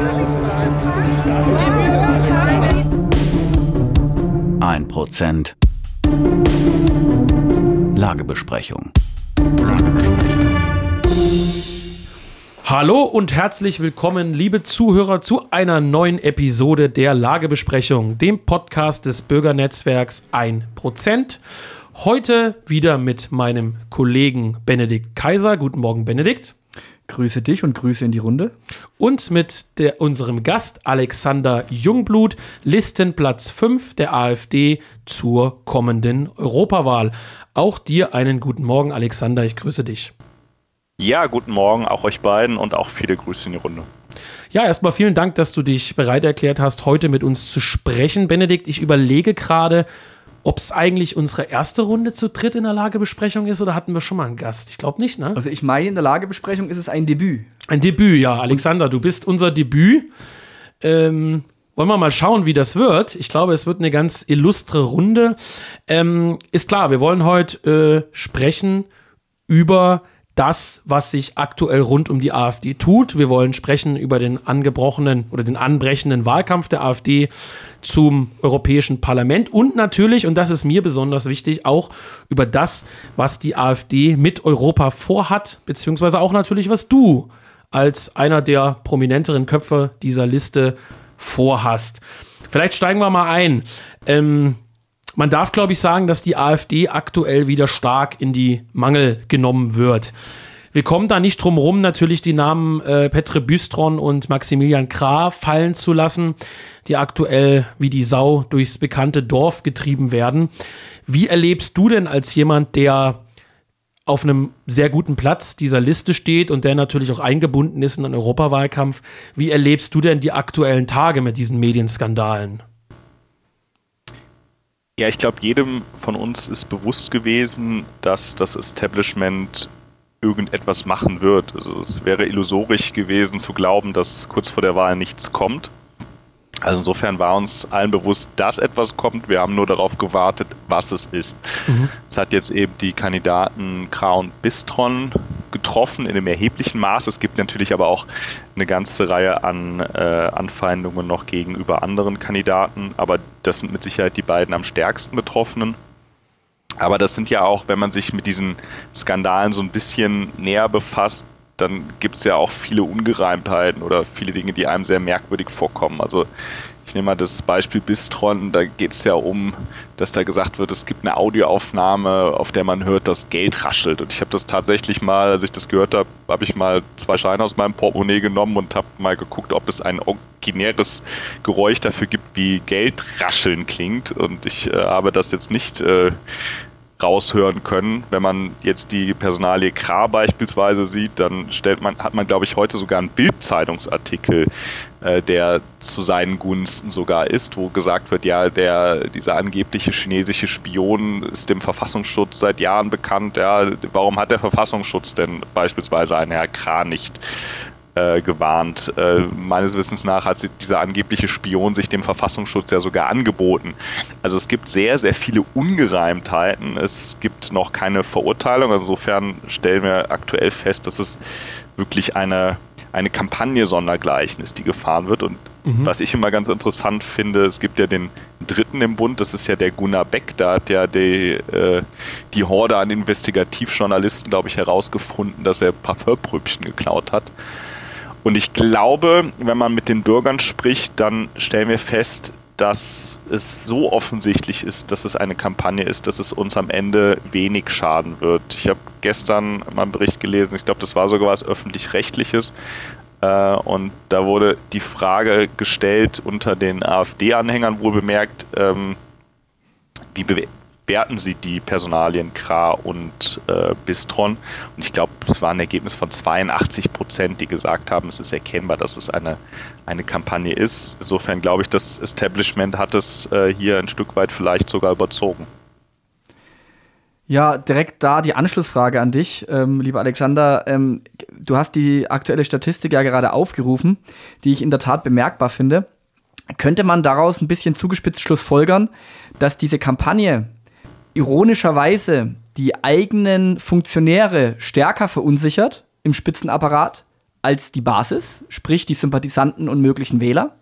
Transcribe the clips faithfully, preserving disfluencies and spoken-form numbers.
ein Prozent Lagebesprechung. Lagebesprechung. Hallo und herzlich willkommen, liebe Zuhörer, zu einer neuen Episode der Lagebesprechung, dem Podcast des Bürgernetzwerks ein Prozent. Heute wieder mit meinem Kollegen Benedikt Kaiser. Guten Morgen, Benedikt. Grüße dich und Grüße in die Runde. Und mit der, unserem Gast Alexander Jungblut, Listenplatz fünf der AfD zur kommenden Europawahl. Auch dir einen guten Morgen, Alexander, ich grüße dich. Ja, guten Morgen, auch euch beiden und auch viele Grüße in die Runde. Ja, erstmal vielen Dank, dass du dich bereit erklärt hast, heute mit uns zu sprechen. Benedikt, ich überlege gerade, ob es eigentlich unsere erste Runde zu dritt in der Lagebesprechung ist oder hatten wir schon mal einen Gast? Ich glaube nicht, ne? Also ich meine, in der Lagebesprechung ist es ein Debüt. Ein Debüt, ja. Alexander, du bist unser Debüt. Ähm, wollen wir mal schauen, wie das wird. Ich glaube, es wird eine ganz illustre Runde. Ähm, ist klar, wir wollen heute äh, sprechen über das, was sich aktuell rund um die AfD tut. Wir wollen sprechen über den angebrochenen oder den anbrechenden Wahlkampf der AfD zum Europäischen Parlament und natürlich, und das ist mir besonders wichtig, auch über das, was die AfD mit Europa vorhat, beziehungsweise auch natürlich, was du als einer der prominenteren Köpfe dieser Liste vorhast. Vielleicht steigen wir mal ein. Ähm, Man darf, glaube ich, sagen, dass die AfD aktuell wieder stark in die Mangel genommen wird. Wir kommen da nicht drum rum, natürlich die Namen äh, Petr Bystron und Maximilian Krah fallen zu lassen, die aktuell wie die Sau durchs bekannte Dorf getrieben werden. Wie erlebst du denn als jemand, der auf einem sehr guten Platz dieser Liste steht und der natürlich auch eingebunden ist in den Europawahlkampf, wie erlebst du denn die aktuellen Tage mit diesen Medienskandalen? Ja, ich glaube, jedem von uns ist bewusst gewesen, dass das Establishment irgendetwas machen wird. Also es wäre illusorisch gewesen zu glauben, dass kurz vor der Wahl nichts kommt. Also insofern war uns allen bewusst, dass etwas kommt. Wir haben nur darauf gewartet, was es ist. Mhm. Es hat jetzt eben die Kandidaten Krah und Bystron getroffen in einem erheblichen Maß. Es gibt natürlich aber auch eine ganze Reihe an äh, Anfeindungen noch gegenüber anderen Kandidaten. Aber das sind mit Sicherheit die beiden am stärksten Betroffenen. Aber das sind ja auch, wenn man sich mit diesen Skandalen so ein bisschen näher befasst, dann gibt es ja auch viele Ungereimtheiten oder viele Dinge, die einem sehr merkwürdig vorkommen. Also ich nehme mal das Beispiel Bystron, da geht es ja um, dass da gesagt wird, es gibt eine Audioaufnahme, auf der man hört, dass Geld raschelt. Und ich habe das tatsächlich mal, als ich das gehört habe, habe ich mal zwei Scheine aus meinem Portemonnaie genommen und habe mal geguckt, ob es ein originäres Geräusch dafür gibt, wie Geld rascheln klingt. Und ich äh, habe das jetzt nicht äh, raushören können. Wenn man jetzt die Personalie Krah beispielsweise sieht, dann stellt man, hat man, glaube ich, heute sogar einen Bild-Zeitungsartikel, äh, der zu seinen Gunsten sogar ist, wo gesagt wird, ja, der, dieser angebliche chinesische Spion ist dem Verfassungsschutz seit Jahren bekannt. Ja, warum hat der Verfassungsschutz denn beispielsweise einen Herr Krah nicht Äh, gewarnt. Äh, meines Wissens nach hat dieser angebliche Spion sich dem Verfassungsschutz ja sogar angeboten. Also es gibt sehr, sehr viele Ungereimtheiten. Es gibt noch keine Verurteilung. Also insofern stellen wir aktuell fest, dass es wirklich eine, eine Kampagne sondergleichen ist, die gefahren wird. Und mhm. was ich immer ganz interessant finde, es gibt ja den Dritten im Bund, das ist ja der Gunnar Beck, da hat ja die, äh, die Horde an Investigativjournalisten, glaube ich, herausgefunden, dass er Parfümpröbchen geklaut hat. Und ich glaube, wenn man mit den Bürgern spricht, dann stellen wir fest, dass es so offensichtlich ist, dass es eine Kampagne ist, dass es uns am Ende wenig schaden wird. Ich habe gestern mal einen Bericht gelesen, ich glaube, das war sogar was Öffentlich-Rechtliches. Äh, und da wurde die Frage gestellt unter den AfD-Anhängern, wohl bemerkt, ähm, wie bewerten sie die Personalien Krah und äh, Bystron. Und ich glaube, es war ein Ergebnis von zweiundachtzig Prozent, die gesagt haben, es ist erkennbar, dass es eine, eine Kampagne ist. Insofern glaube ich, das Establishment hat es äh, hier ein Stück weit vielleicht sogar überzogen. Ja, direkt da die Anschlussfrage an dich, ähm, lieber Alexander. Ähm, du hast die aktuelle Statistik ja gerade aufgerufen, die ich in der Tat bemerkbar finde. Könnte man daraus ein bisschen zugespitzt schlussfolgern, dass diese Kampagne ironischerweise die eigenen Funktionäre stärker verunsichert im Spitzenapparat als die Basis, sprich die Sympathisanten und möglichen Wähler?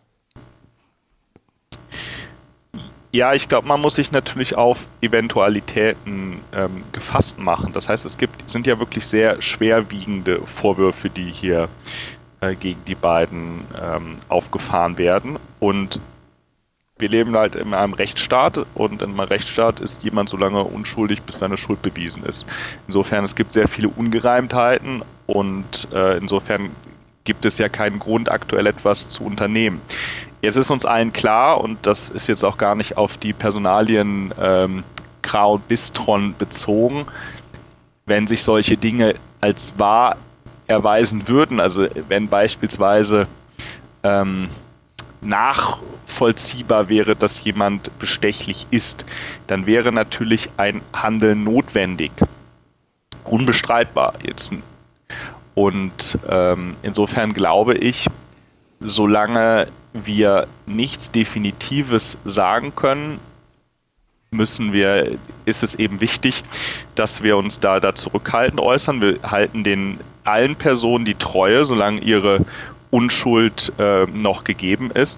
Ja, ich glaube, man muss sich natürlich auf Eventualitäten ähm, gefasst machen. Das heißt, es gibt, sind ja wirklich sehr schwerwiegende Vorwürfe, die hier äh, gegen die beiden ähm, aufgefahren werden. Und wir leben halt in einem Rechtsstaat und in einem Rechtsstaat ist jemand so lange unschuldig, bis seine Schuld bewiesen ist. Insofern, es gibt sehr viele Ungereimtheiten und äh, insofern gibt es ja keinen Grund, aktuell etwas zu unternehmen. Jetzt ist uns allen klar, und das ist jetzt auch gar nicht auf die Personalien ähm, Krah und Bistron bezogen, wenn sich solche Dinge als wahr erweisen würden, also wenn beispielsweise ähm, nachvollziehbar wäre, dass jemand bestechlich ist, dann wäre natürlich ein Handeln notwendig. Unbestreitbar jetzt. Und ähm, insofern glaube ich, solange wir nichts Definitives sagen können, müssen wir, ist es eben wichtig, dass wir uns da, da zurückhaltend äußern. Wir halten den allen Personen die Treue, solange ihre Unschuld äh, noch gegeben ist.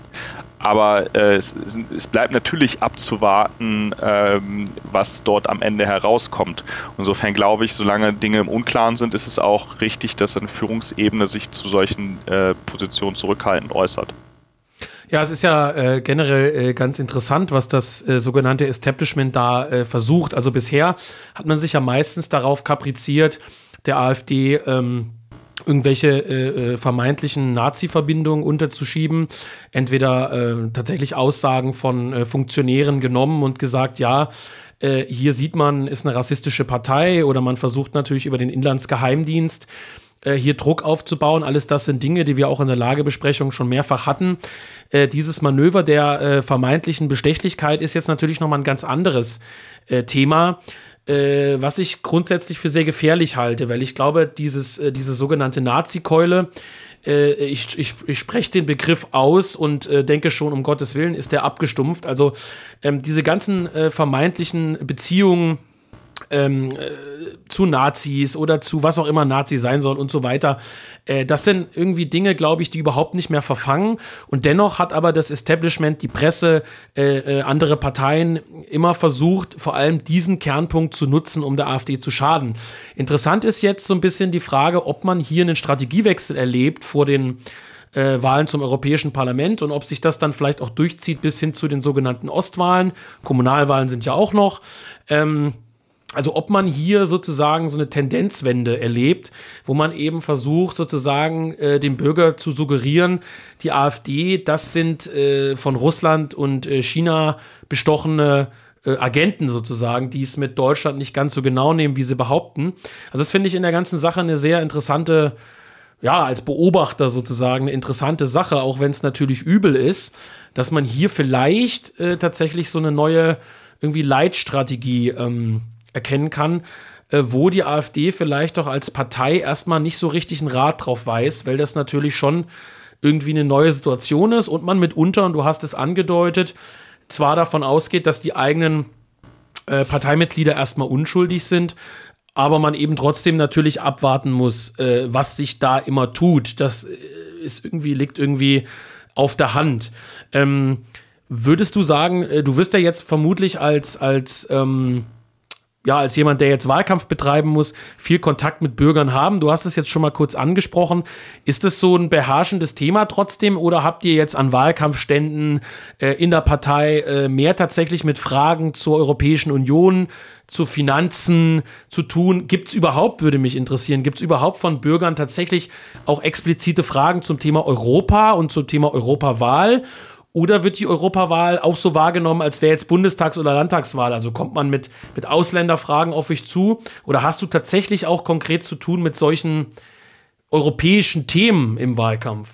Aber äh, es, es bleibt natürlich abzuwarten, ähm, was dort am Ende herauskommt. Insofern glaube ich, solange Dinge im Unklaren sind, ist es auch richtig, dass eine Führungsebene sich zu solchen äh, Positionen zurückhaltend äußert. Ja, es ist ja äh, generell äh, ganz interessant, was das äh, sogenannte Establishment da äh, versucht. Also bisher hat man sich ja meistens darauf kapriziert, der AfD ähm, irgendwelche äh, vermeintlichen Nazi-Verbindungen unterzuschieben. Entweder äh, tatsächlich Aussagen von äh, Funktionären genommen und gesagt, ja, äh, hier sieht man, ist eine rassistische Partei, oder man versucht natürlich über den Inlandsgeheimdienst äh, hier Druck aufzubauen. Alles das sind Dinge, die wir auch in der Lagebesprechung schon mehrfach hatten. Äh, dieses Manöver der äh, vermeintlichen Bestechlichkeit ist jetzt natürlich nochmal ein ganz anderes äh, Thema, Äh, was ich grundsätzlich für sehr gefährlich halte, weil ich glaube, dieses, äh, diese sogenannte Nazi-Keule, äh, ich, ich, ich spreche den Begriff aus und äh, denke schon, um Gottes Willen ist der abgestumpft. Also ähm, diese ganzen äh, vermeintlichen Beziehungen ähm, äh, zu Nazis oder zu was auch immer Nazi sein soll und so weiter, äh, das sind irgendwie Dinge, glaube ich, die überhaupt nicht mehr verfangen. Und dennoch hat aber das Establishment, die Presse, äh, äh, andere Parteien immer versucht, vor allem diesen Kernpunkt zu nutzen, um der AfD zu schaden. Interessant ist jetzt so ein bisschen die Frage, ob man hier einen Strategiewechsel erlebt vor den äh, Wahlen zum Europäischen Parlament und ob sich das dann vielleicht auch durchzieht bis hin zu den sogenannten Ostwahlen. Kommunalwahlen sind ja auch noch. Ähm, Also ob man hier sozusagen so eine Tendenzwende erlebt, wo man eben versucht sozusagen äh, dem Bürger zu suggerieren, die AfD, das sind äh, von Russland und äh, China bestochene äh, Agenten sozusagen, die es mit Deutschland nicht ganz so genau nehmen, wie sie behaupten. Also das finde ich in der ganzen Sache eine sehr interessante, ja, als Beobachter sozusagen eine interessante Sache, auch wenn es natürlich übel ist, dass man hier vielleicht äh, tatsächlich so eine neue irgendwie Leitstrategie ähm, erkennen kann, äh, wo die AfD vielleicht auch als Partei erstmal nicht so richtig einen Rat drauf weiß, weil das natürlich schon irgendwie eine neue Situation ist und man mitunter, und du hast es angedeutet, zwar davon ausgeht, dass die eigenen äh, Parteimitglieder erstmal unschuldig sind, aber man eben trotzdem natürlich abwarten muss, äh, was sich da immer tut. Das äh, ist irgendwie, liegt irgendwie auf der Hand. Ähm, würdest du sagen, äh, du wirst ja jetzt vermutlich als, als ähm, ja, als jemand, der jetzt Wahlkampf betreiben muss, viel Kontakt mit Bürgern haben. Du hast es jetzt schon mal kurz angesprochen. Ist es so ein beherrschendes Thema trotzdem, oder habt ihr jetzt an Wahlkampfständen äh, in der Partei äh, mehr tatsächlich mit Fragen zur Europäischen Union, zu Finanzen zu tun? Gibt es überhaupt, würde mich interessieren, gibt es überhaupt von Bürgern tatsächlich auch explizite Fragen zum Thema Europa und zum Thema Europawahl? Oder wird die Europawahl auch so wahrgenommen, als wäre jetzt Bundestags- oder Landtagswahl? Also kommt man mit, mit Ausländerfragen auf euch zu? Oder hast du tatsächlich auch konkret zu tun mit solchen europäischen Themen im Wahlkampf?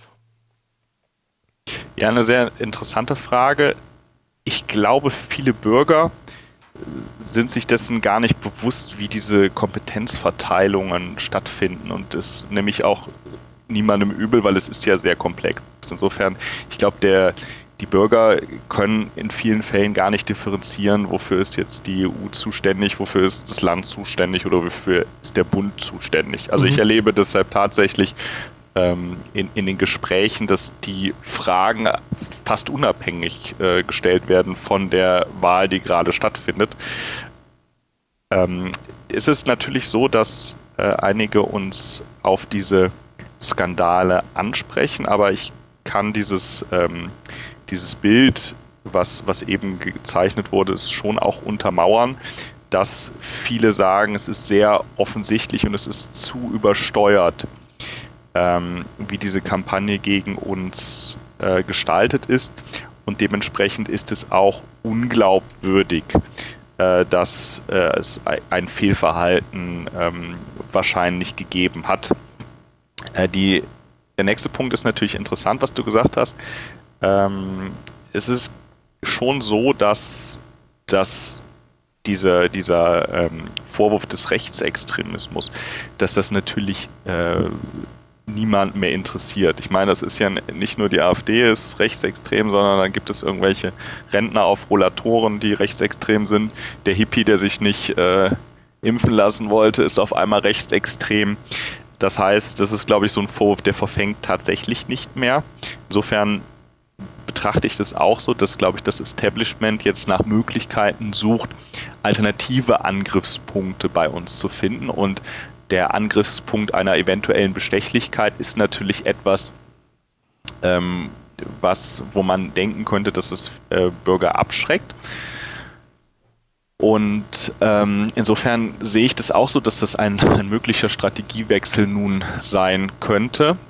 Ja, eine sehr interessante Frage. Ich glaube, viele Bürger sind sich dessen gar nicht bewusst, wie diese Kompetenzverteilungen stattfinden. Und das nehme ich auch niemandem übel, weil es ist ja sehr komplex. Insofern, ich glaube, der Die Bürger können in vielen Fällen gar nicht differenzieren, wofür ist jetzt die E U zuständig, wofür ist das Land zuständig oder wofür ist der Bund zuständig. Also mhm. ich erlebe deshalb tatsächlich ähm, in, in den Gesprächen, dass die Fragen fast unabhängig äh, gestellt werden von der Wahl, die gerade stattfindet. Ähm, es ist natürlich so, dass äh, einige uns auf diese Skandale ansprechen, aber ich kann dieses, ähm, dieses Bild, was, was eben gezeichnet wurde, ist schon auch untermauern, dass viele sagen, es ist sehr offensichtlich und es ist zu übersteuert, ähm, wie diese Kampagne gegen uns äh, gestaltet ist, und dementsprechend ist es auch unglaubwürdig, äh, dass äh, es ein Fehlverhalten ähm, wahrscheinlich gegeben hat. Äh, die, der nächste Punkt ist natürlich interessant, was du gesagt hast. Ähm, es ist schon so, dass, dass diese, dieser ähm, Vorwurf des Rechtsextremismus, dass das natürlich äh, niemand mehr interessiert. Ich meine, das ist ja nicht nur die AfD ist rechtsextrem, sondern dann gibt es irgendwelche Rentner auf Rollatoren, die rechtsextrem sind. Der Hippie, der sich nicht äh, impfen lassen wollte, ist auf einmal rechtsextrem. Das heißt, das ist, glaube ich, so ein Vorwurf, der verfängt tatsächlich nicht mehr. Insofern betrachte ich das auch so, dass, glaube ich, das Establishment jetzt nach Möglichkeiten sucht, alternative Angriffspunkte bei uns zu finden, und der Angriffspunkt einer eventuellen Bestechlichkeit ist natürlich etwas, ähm, was, wo man denken könnte, dass es äh, Bürger abschreckt. Und ähm, insofern sehe ich das auch so, dass das ein, ein möglicher Strategiewechsel nun sein könnte.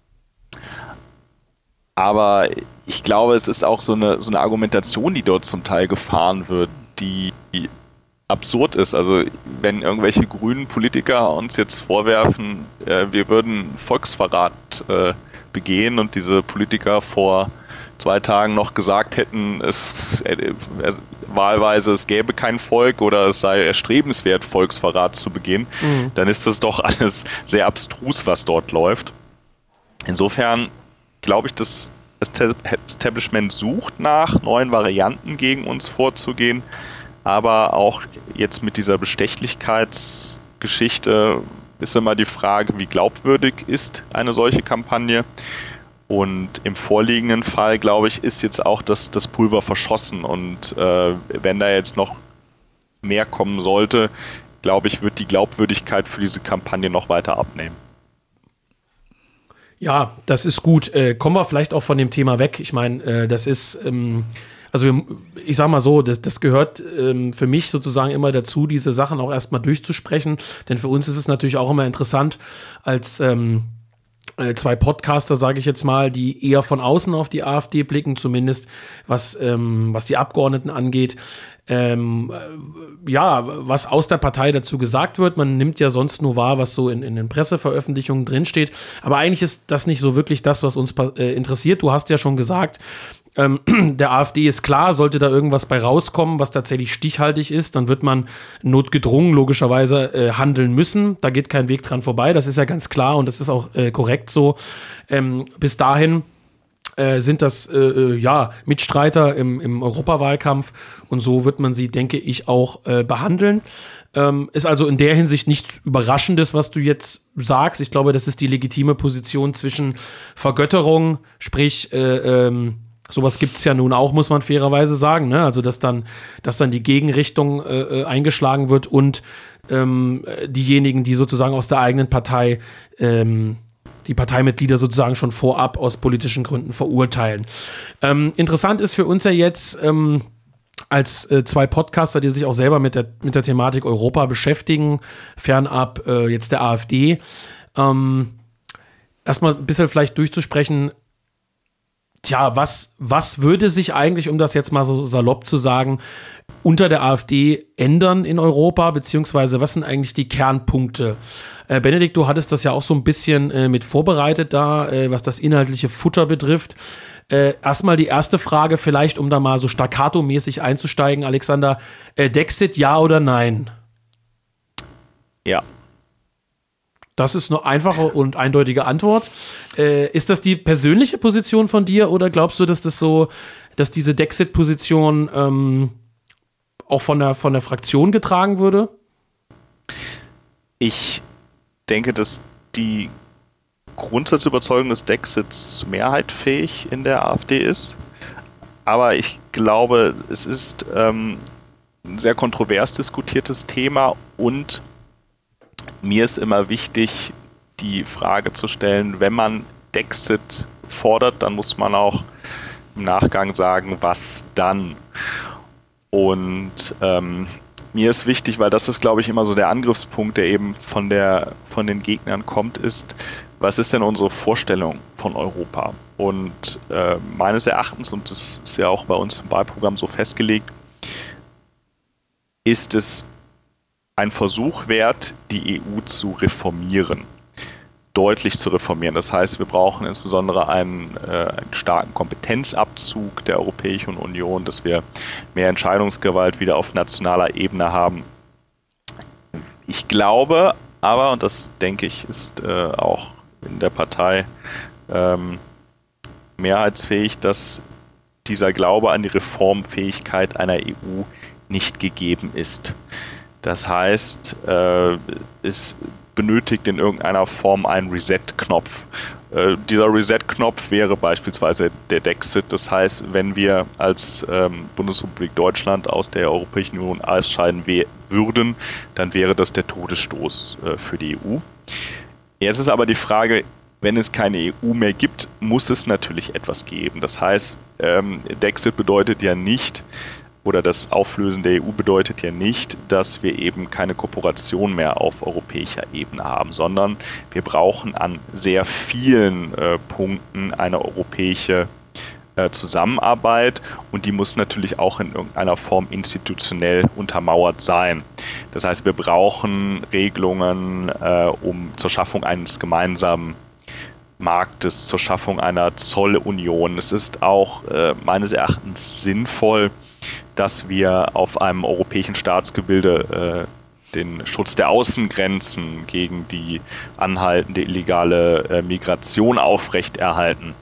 Aber ich glaube, es ist auch so eine, so eine Argumentation, die dort zum Teil gefahren wird, die absurd ist. Also wenn irgendwelche grünen Politiker uns jetzt vorwerfen, äh, wir würden Volksverrat äh, begehen, und diese Politiker vor zwei Tagen noch gesagt hätten, es, äh, es wahlweise es gäbe kein Volk oder es sei erstrebenswert, Volksverrat zu begehen, mhm. dann ist das doch alles sehr abstrus, was dort läuft. Insofern glaube ich, das Establishment sucht nach neuen Varianten gegen uns vorzugehen, aber auch jetzt mit dieser Bestechlichkeitsgeschichte ist immer die Frage, wie glaubwürdig ist eine solche Kampagne. Und im vorliegenden Fall, glaube ich, ist jetzt auch das, das Pulver verschossen. Und äh, wenn da jetzt noch mehr kommen sollte, glaube ich, wird die Glaubwürdigkeit für diese Kampagne noch weiter abnehmen. Ja, das ist gut. Äh, kommen wir vielleicht auch von dem Thema weg. Ich meine, äh, das ist, ähm, also wir, ich sag mal so, das, das gehört ähm, für mich sozusagen immer dazu, diese Sachen auch erstmal durchzusprechen. Denn für uns ist es natürlich auch immer interessant, als ähm, äh, zwei Podcaster, sage ich jetzt mal, die eher von außen auf die AfD blicken, zumindest was, ähm, was die Abgeordneten angeht. Ähm, ja, was aus der Partei dazu gesagt wird. Man nimmt ja sonst nur wahr, was so in, in den Presseveröffentlichungen drinsteht. Aber eigentlich ist das nicht so wirklich das, was uns äh, interessiert. Du hast ja schon gesagt, ähm, der AfD ist klar, sollte da irgendwas bei rauskommen, was tatsächlich stichhaltig ist, dann wird man notgedrungen logischerweise äh, handeln müssen. Da geht kein Weg dran vorbei. Das ist ja ganz klar und das ist auch äh, korrekt so. Ähm, bis dahin Äh, sind das äh, ja Mitstreiter im, im Europawahlkampf, und so wird man sie, denke ich, auch äh, behandeln. Ähm, ist also in der Hinsicht nichts Überraschendes, was du jetzt sagst. Ich glaube, das ist die legitime Position zwischen Vergötterung, sprich äh, ähm, sowas gibt es ja nun auch, muss man fairerweise sagen, ne? Also dass dann, dass dann die Gegenrichtung äh, eingeschlagen wird und ähm, diejenigen, die sozusagen aus der eigenen Partei ähm, die Parteimitglieder sozusagen schon vorab aus politischen Gründen verurteilen. Ähm, interessant ist für uns ja jetzt ähm, als äh, zwei Podcaster, die sich auch selber mit der, mit der Thematik Europa beschäftigen, fernab äh, jetzt der AfD, ähm, erstmal ein bisschen vielleicht durchzusprechen, tja, was, was würde sich eigentlich, um das jetzt mal so salopp zu sagen, unter der AfD ändern in Europa, beziehungsweise was sind eigentlich die Kernpunkte? Äh, Benedikt, du hattest das ja auch so ein bisschen äh, mit vorbereitet da, äh, was das inhaltliche Futter betrifft. Äh, erstmal die erste Frage, vielleicht um da mal so staccato-mäßig einzusteigen, Alexander. Äh, Dexit, ja oder nein? Ja. Das ist eine einfache und eindeutige Antwort. Äh, ist das die persönliche Position von dir oder glaubst du, dass das so, dass diese Dexit-Position ähm, auch von der, von der Fraktion getragen würde? Ich denke, dass die Grundsatzüberzeugung des Dexits mehrheitsfähig in der AfD ist. Aber ich glaube, es ist ähm, ein sehr kontrovers diskutiertes Thema und mir ist immer wichtig, die Frage zu stellen, wenn man Dexit fordert, dann muss man auch im Nachgang sagen, was dann? Und ähm, mir ist wichtig, weil das ist, glaube ich, immer so der Angriffspunkt, der eben von, der, von den Gegnern kommt, ist, was ist denn unsere Vorstellung von Europa? Und äh, meines Erachtens, und das ist ja auch bei uns im Wahlprogramm so festgelegt, ist es ein Versuch wert, die E U zu reformieren, deutlich zu reformieren. Das heißt, wir brauchen insbesondere einen, äh, einen starken Kompetenzabzug der Europäischen Union, dass wir mehr Entscheidungsgewalt wieder auf nationaler Ebene haben. Ich glaube aber, und das denke ich, ist äh, auch in der Partei ähm, mehrheitsfähig, dass dieser Glaube an die Reformfähigkeit einer E U nicht gegeben ist. Das heißt, äh, es benötigt in irgendeiner Form einen Reset-Knopf. Äh, dieser Reset-Knopf wäre beispielsweise der Dexit. Das heißt, wenn wir als ähm, Bundesrepublik Deutschland aus der Europäischen Union ausscheiden we- würden, dann wäre das der Todesstoß äh, für die E U. Jetzt ist aber die Frage, wenn es keine E U mehr gibt, muss es natürlich etwas geben. Das heißt, ähm, Dexit bedeutet ja nicht, oder das Auflösen der E U bedeutet ja nicht, dass wir eben keine Kooperation mehr auf europäischer Ebene haben, sondern wir brauchen an sehr vielen äh, Punkten eine europäische äh, Zusammenarbeit und die muss natürlich auch in irgendeiner Form institutionell untermauert sein. Das heißt, wir brauchen Regelungen äh, um zur Schaffung eines gemeinsamen Marktes, zur Schaffung einer Zollunion. Es ist auch äh, meines Erachtens sinnvoll, dass wir auf einem europäischen Staatsgebilde äh, den Schutz der Außengrenzen gegen die anhaltende illegale äh, Migration aufrechterhalten.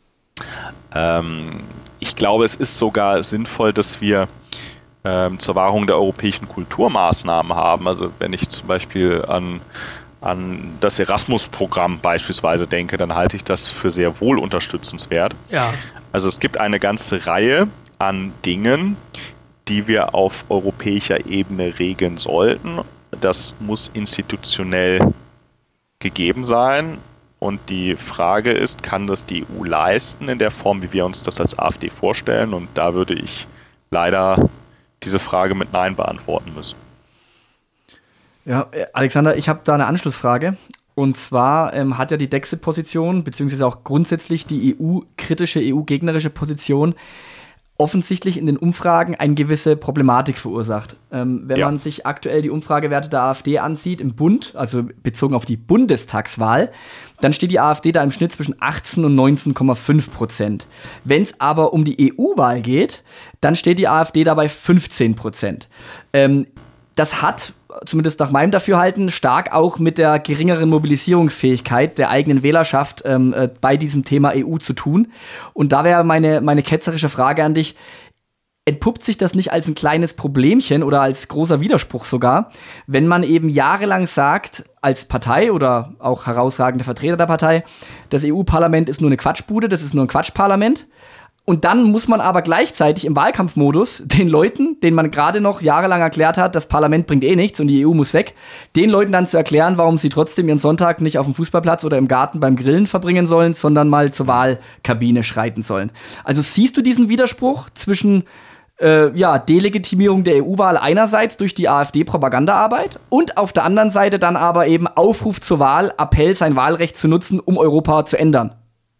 Ähm, ich glaube, es ist sogar sinnvoll, dass wir ähm, zur Wahrung der europäischen Kulturmaßnahmen haben. Also wenn ich zum Beispiel an, an das Erasmus-Programm beispielsweise denke, dann halte ich das für sehr wohl unterstützenswert. Ja. Also es gibt eine ganze Reihe an Dingen, die wir auf europäischer Ebene regeln sollten. Das muss institutionell gegeben sein. Und die Frage ist, kann das die E U leisten in der Form, wie wir uns das als AfD vorstellen? Und da würde ich leider diese Frage mit Nein beantworten müssen. Ja, Alexander, ich habe da eine Anschlussfrage. Und zwar ähm, hat ja die Dexit-Position, beziehungsweise auch grundsätzlich die E U-kritische, E U-gegnerische Position offensichtlich in den Umfragen eine gewisse Problematik verursacht. Ähm, wenn ja. man sich aktuell die Umfragewerte der AfD ansieht im Bund, also bezogen auf die Bundestagswahl, dann steht die AfD da im Schnitt zwischen achtzehn und neunzehn Komma fünf Prozent. Wenn es aber um die E U-Wahl geht, dann steht die AfD da bei fünfzehn Prozent. Ähm, das hat, zumindest nach meinem Dafürhalten, stark auch mit der geringeren Mobilisierungsfähigkeit der eigenen Wählerschaft ähm, äh, bei diesem Thema E U zu tun. Und da wäre meine, meine ketzerische Frage an dich: Entpuppt sich das nicht als ein kleines Problemchen oder als großer Widerspruch sogar, wenn man eben jahrelang sagt, als Partei oder auch herausragende Vertreter der Partei, das E U-Parlament ist nur eine Quatschbude, das ist nur ein Quatschparlament? Und dann muss man aber gleichzeitig im Wahlkampfmodus den Leuten, denen man gerade noch jahrelang erklärt hat, das Parlament bringt eh nichts und die E U muss weg, den Leuten dann zu erklären, warum sie trotzdem ihren Sonntag nicht auf dem Fußballplatz oder im Garten beim Grillen verbringen sollen, sondern mal zur Wahlkabine schreiten sollen. Also siehst du diesen Widerspruch zwischen äh, ja, Delegitimierung der E U-Wahl einerseits durch die AfD-Propagandaarbeit und auf der anderen Seite dann aber eben Aufruf zur Wahl, Appell, sein Wahlrecht zu nutzen, um Europa zu ändern?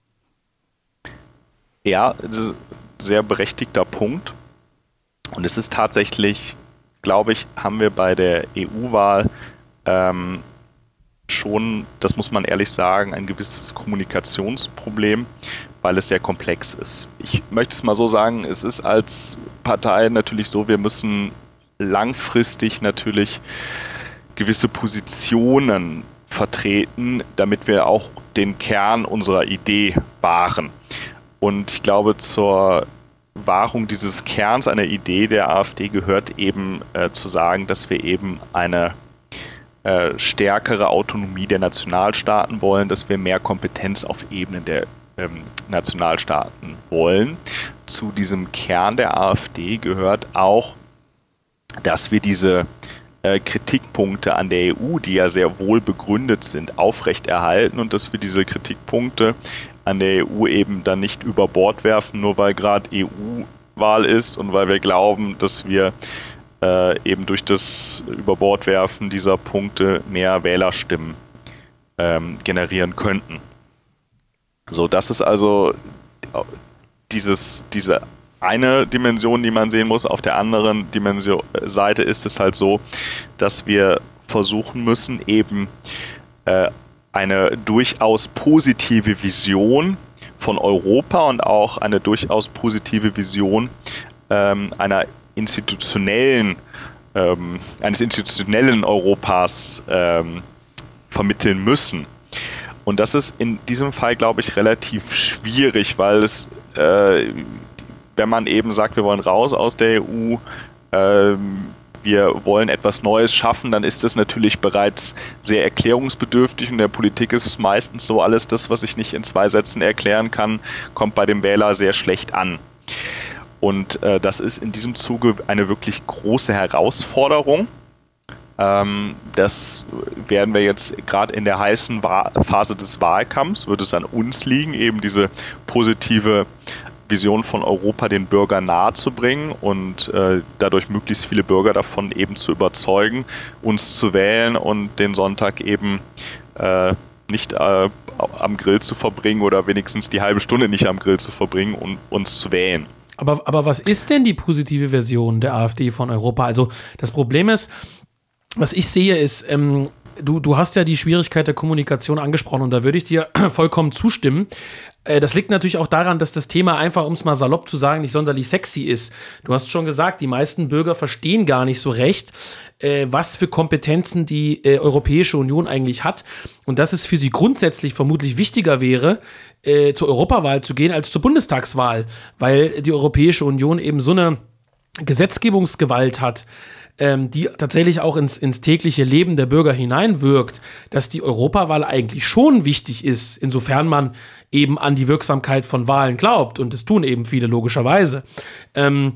Ja, das ist ein sehr berechtigter Punkt. Und es ist tatsächlich, glaube ich, haben wir bei der E U-Wahl ähm, schon, das muss man ehrlich sagen, ein gewisses Kommunikationsproblem, weil es sehr komplex ist. Ich möchte es mal so sagen, es ist als Partei natürlich so, wir müssen langfristig natürlich gewisse Positionen vertreten, damit wir auch den Kern unserer Idee wahren. Und ich glaube, zur Wahrung dieses Kerns einer Idee der AfD gehört eben äh, zu sagen, dass wir eben eine, äh, stärkere Autonomie der Nationalstaaten wollen, dass wir mehr Kompetenz auf Ebene der ähm, Nationalstaaten wollen. Zu diesem Kern der AfD gehört auch, dass wir diese äh, Kritikpunkte an der E U, die ja sehr wohl begründet sind, aufrechterhalten und dass wir diese Kritikpunkte an der E U eben dann nicht über Bord werfen, nur weil gerade E U-Wahl ist und weil wir glauben, dass wir äh, eben durch das Überbordwerfen dieser Punkte mehr Wählerstimmen ähm, generieren könnten. So, das ist also dieses, diese eine Dimension, die man sehen muss. Auf der anderen Dimension, Seite ist es halt so, dass wir versuchen müssen, eben äh, eine durchaus positive Vision von Europa und auch eine durchaus positive Vision ähm, einer institutionellen, ähm, eines institutionellen Europas ähm, vermitteln müssen. Und das ist in diesem Fall, glaube ich, relativ schwierig, weil es äh, wenn man eben sagt, wir wollen raus aus der E U, ähm, wir wollen etwas Neues schaffen, dann ist das natürlich bereits sehr erklärungsbedürftig und in der Politik ist es meistens so, alles das, was ich nicht in zwei Sätzen erklären kann, kommt bei dem Wähler sehr schlecht an. Und äh, das ist in diesem Zuge eine wirklich große Herausforderung. Ähm, das werden wir jetzt gerade in der heißen Wa- Phase des Wahlkampfs, wird es an uns liegen, eben diese positive Vision von Europa den Bürgern nahezubringen und äh, dadurch möglichst viele Bürger davon eben zu überzeugen, uns zu wählen und den Sonntag eben äh, nicht äh, am Grill zu verbringen oder wenigstens die halbe Stunde nicht am Grill zu verbringen und uns zu wählen. Aber, aber was ist denn die positive Version der AfD von Europa? Also das Problem ist, was ich sehe, ist, ähm, du, du hast ja die Schwierigkeit der Kommunikation angesprochen und da würde ich dir vollkommen zustimmen. Das liegt natürlich auch daran, dass das Thema einfach, um es mal salopp zu sagen, nicht sonderlich sexy ist. Du hast schon gesagt, die meisten Bürger verstehen gar nicht so recht, äh, was für Kompetenzen die äh, Europäische Union eigentlich hat. Und dass es für sie grundsätzlich vermutlich wichtiger wäre, äh, zur Europawahl zu gehen als zur Bundestagswahl, weil die Europäische Union eben so eine Gesetzgebungsgewalt hat, ähm, die tatsächlich auch ins, ins tägliche Leben der Bürger hineinwirkt, dass die Europawahl eigentlich schon wichtig ist, insofern man eben an die Wirksamkeit von Wahlen glaubt. Und das tun eben viele logischerweise. Ähm,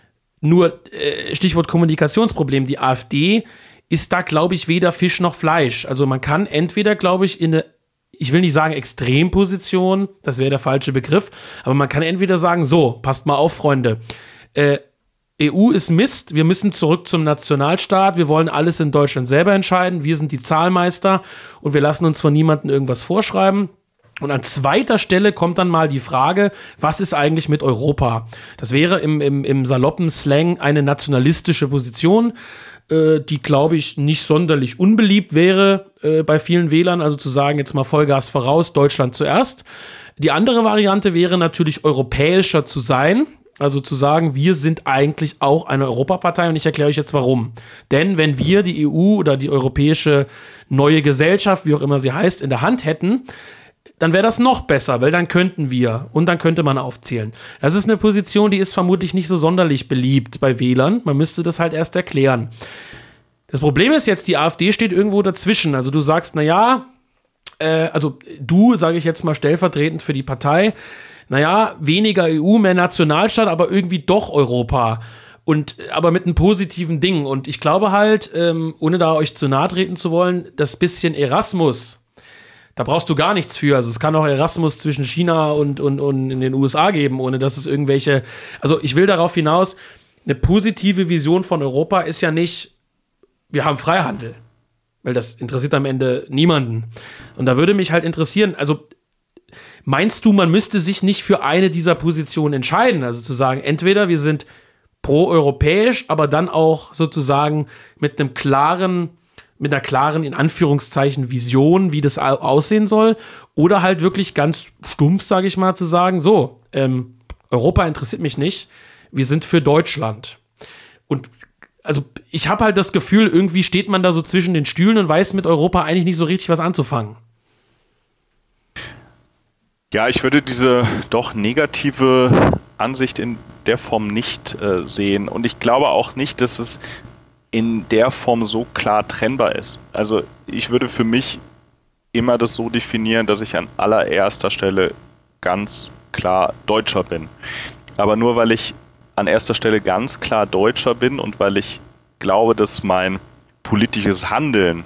nur äh, Stichwort Kommunikationsproblem. Die AfD ist da, glaube ich, weder Fisch noch Fleisch. Also man kann entweder, glaube ich, in eine, ich will nicht sagen Extremposition, das wäre der falsche Begriff, aber man kann entweder sagen, so, passt mal auf, Freunde, äh, E U ist Mist, wir müssen zurück zum Nationalstaat, wir wollen alles in Deutschland selber entscheiden, wir sind die Zahlmeister und wir lassen uns von niemandem irgendwas vorschreiben. Und an zweiter Stelle kommt dann mal die Frage, was ist eigentlich mit Europa? Das wäre im, im, im saloppen Slang eine nationalistische Position, äh, die, glaube ich, nicht sonderlich unbeliebt wäre äh, bei vielen Wählern. Also zu sagen, jetzt mal Vollgas voraus, Deutschland zuerst. Die andere Variante wäre natürlich europäischer zu sein. Also zu sagen, wir sind eigentlich auch eine Europapartei und ich erkläre euch jetzt warum. Denn wenn wir die E U oder die europäische neue Gesellschaft, wie auch immer sie heißt, in der Hand hätten, dann wäre das noch besser, weil dann könnten wir und dann könnte man aufzählen. Das ist eine Position, die ist vermutlich nicht so sonderlich beliebt bei Wählern. Man müsste das halt erst erklären. Das Problem ist jetzt, die AfD steht irgendwo dazwischen. Also du sagst, naja, äh, also du, sage ich jetzt mal stellvertretend für die Partei, naja, weniger E U, mehr Nationalstaat, aber irgendwie doch Europa. Und aber mit einem positiven Ding. Und ich glaube halt, ähm, ohne da euch zu nahe treten zu wollen, das bisschen Erasmus, da brauchst du gar nichts für. Also es kann auch Erasmus zwischen China und, und, und in den U S A geben, ohne dass es irgendwelche, also ich will darauf hinaus, eine positive Vision von Europa ist ja nicht, wir haben Freihandel. Weil das interessiert am Ende niemanden. Und da würde mich halt interessieren, also meinst du, man müsste sich nicht für eine dieser Positionen entscheiden? Also zu sagen, entweder wir sind pro-europäisch, aber dann auch sozusagen mit einem klaren, mit einer klaren, in Anführungszeichen, Vision, wie das aussehen soll, oder halt wirklich ganz stumpf, sage ich mal, zu sagen, so, ähm, Europa interessiert mich nicht, wir sind für Deutschland. Und also ich habe halt das Gefühl, irgendwie steht man da so zwischen den Stühlen und weiß mit Europa eigentlich nicht so richtig was anzufangen. Ja, ich würde diese doch negative Ansicht in der Form nicht äh, sehen. Und ich glaube auch nicht, dass es in der Form so klar trennbar ist. Also ich würde für mich immer das so definieren, dass ich an allererster Stelle ganz klar Deutscher bin. Aber nur weil ich an erster Stelle ganz klar Deutscher bin und weil ich glaube, dass mein politisches Handeln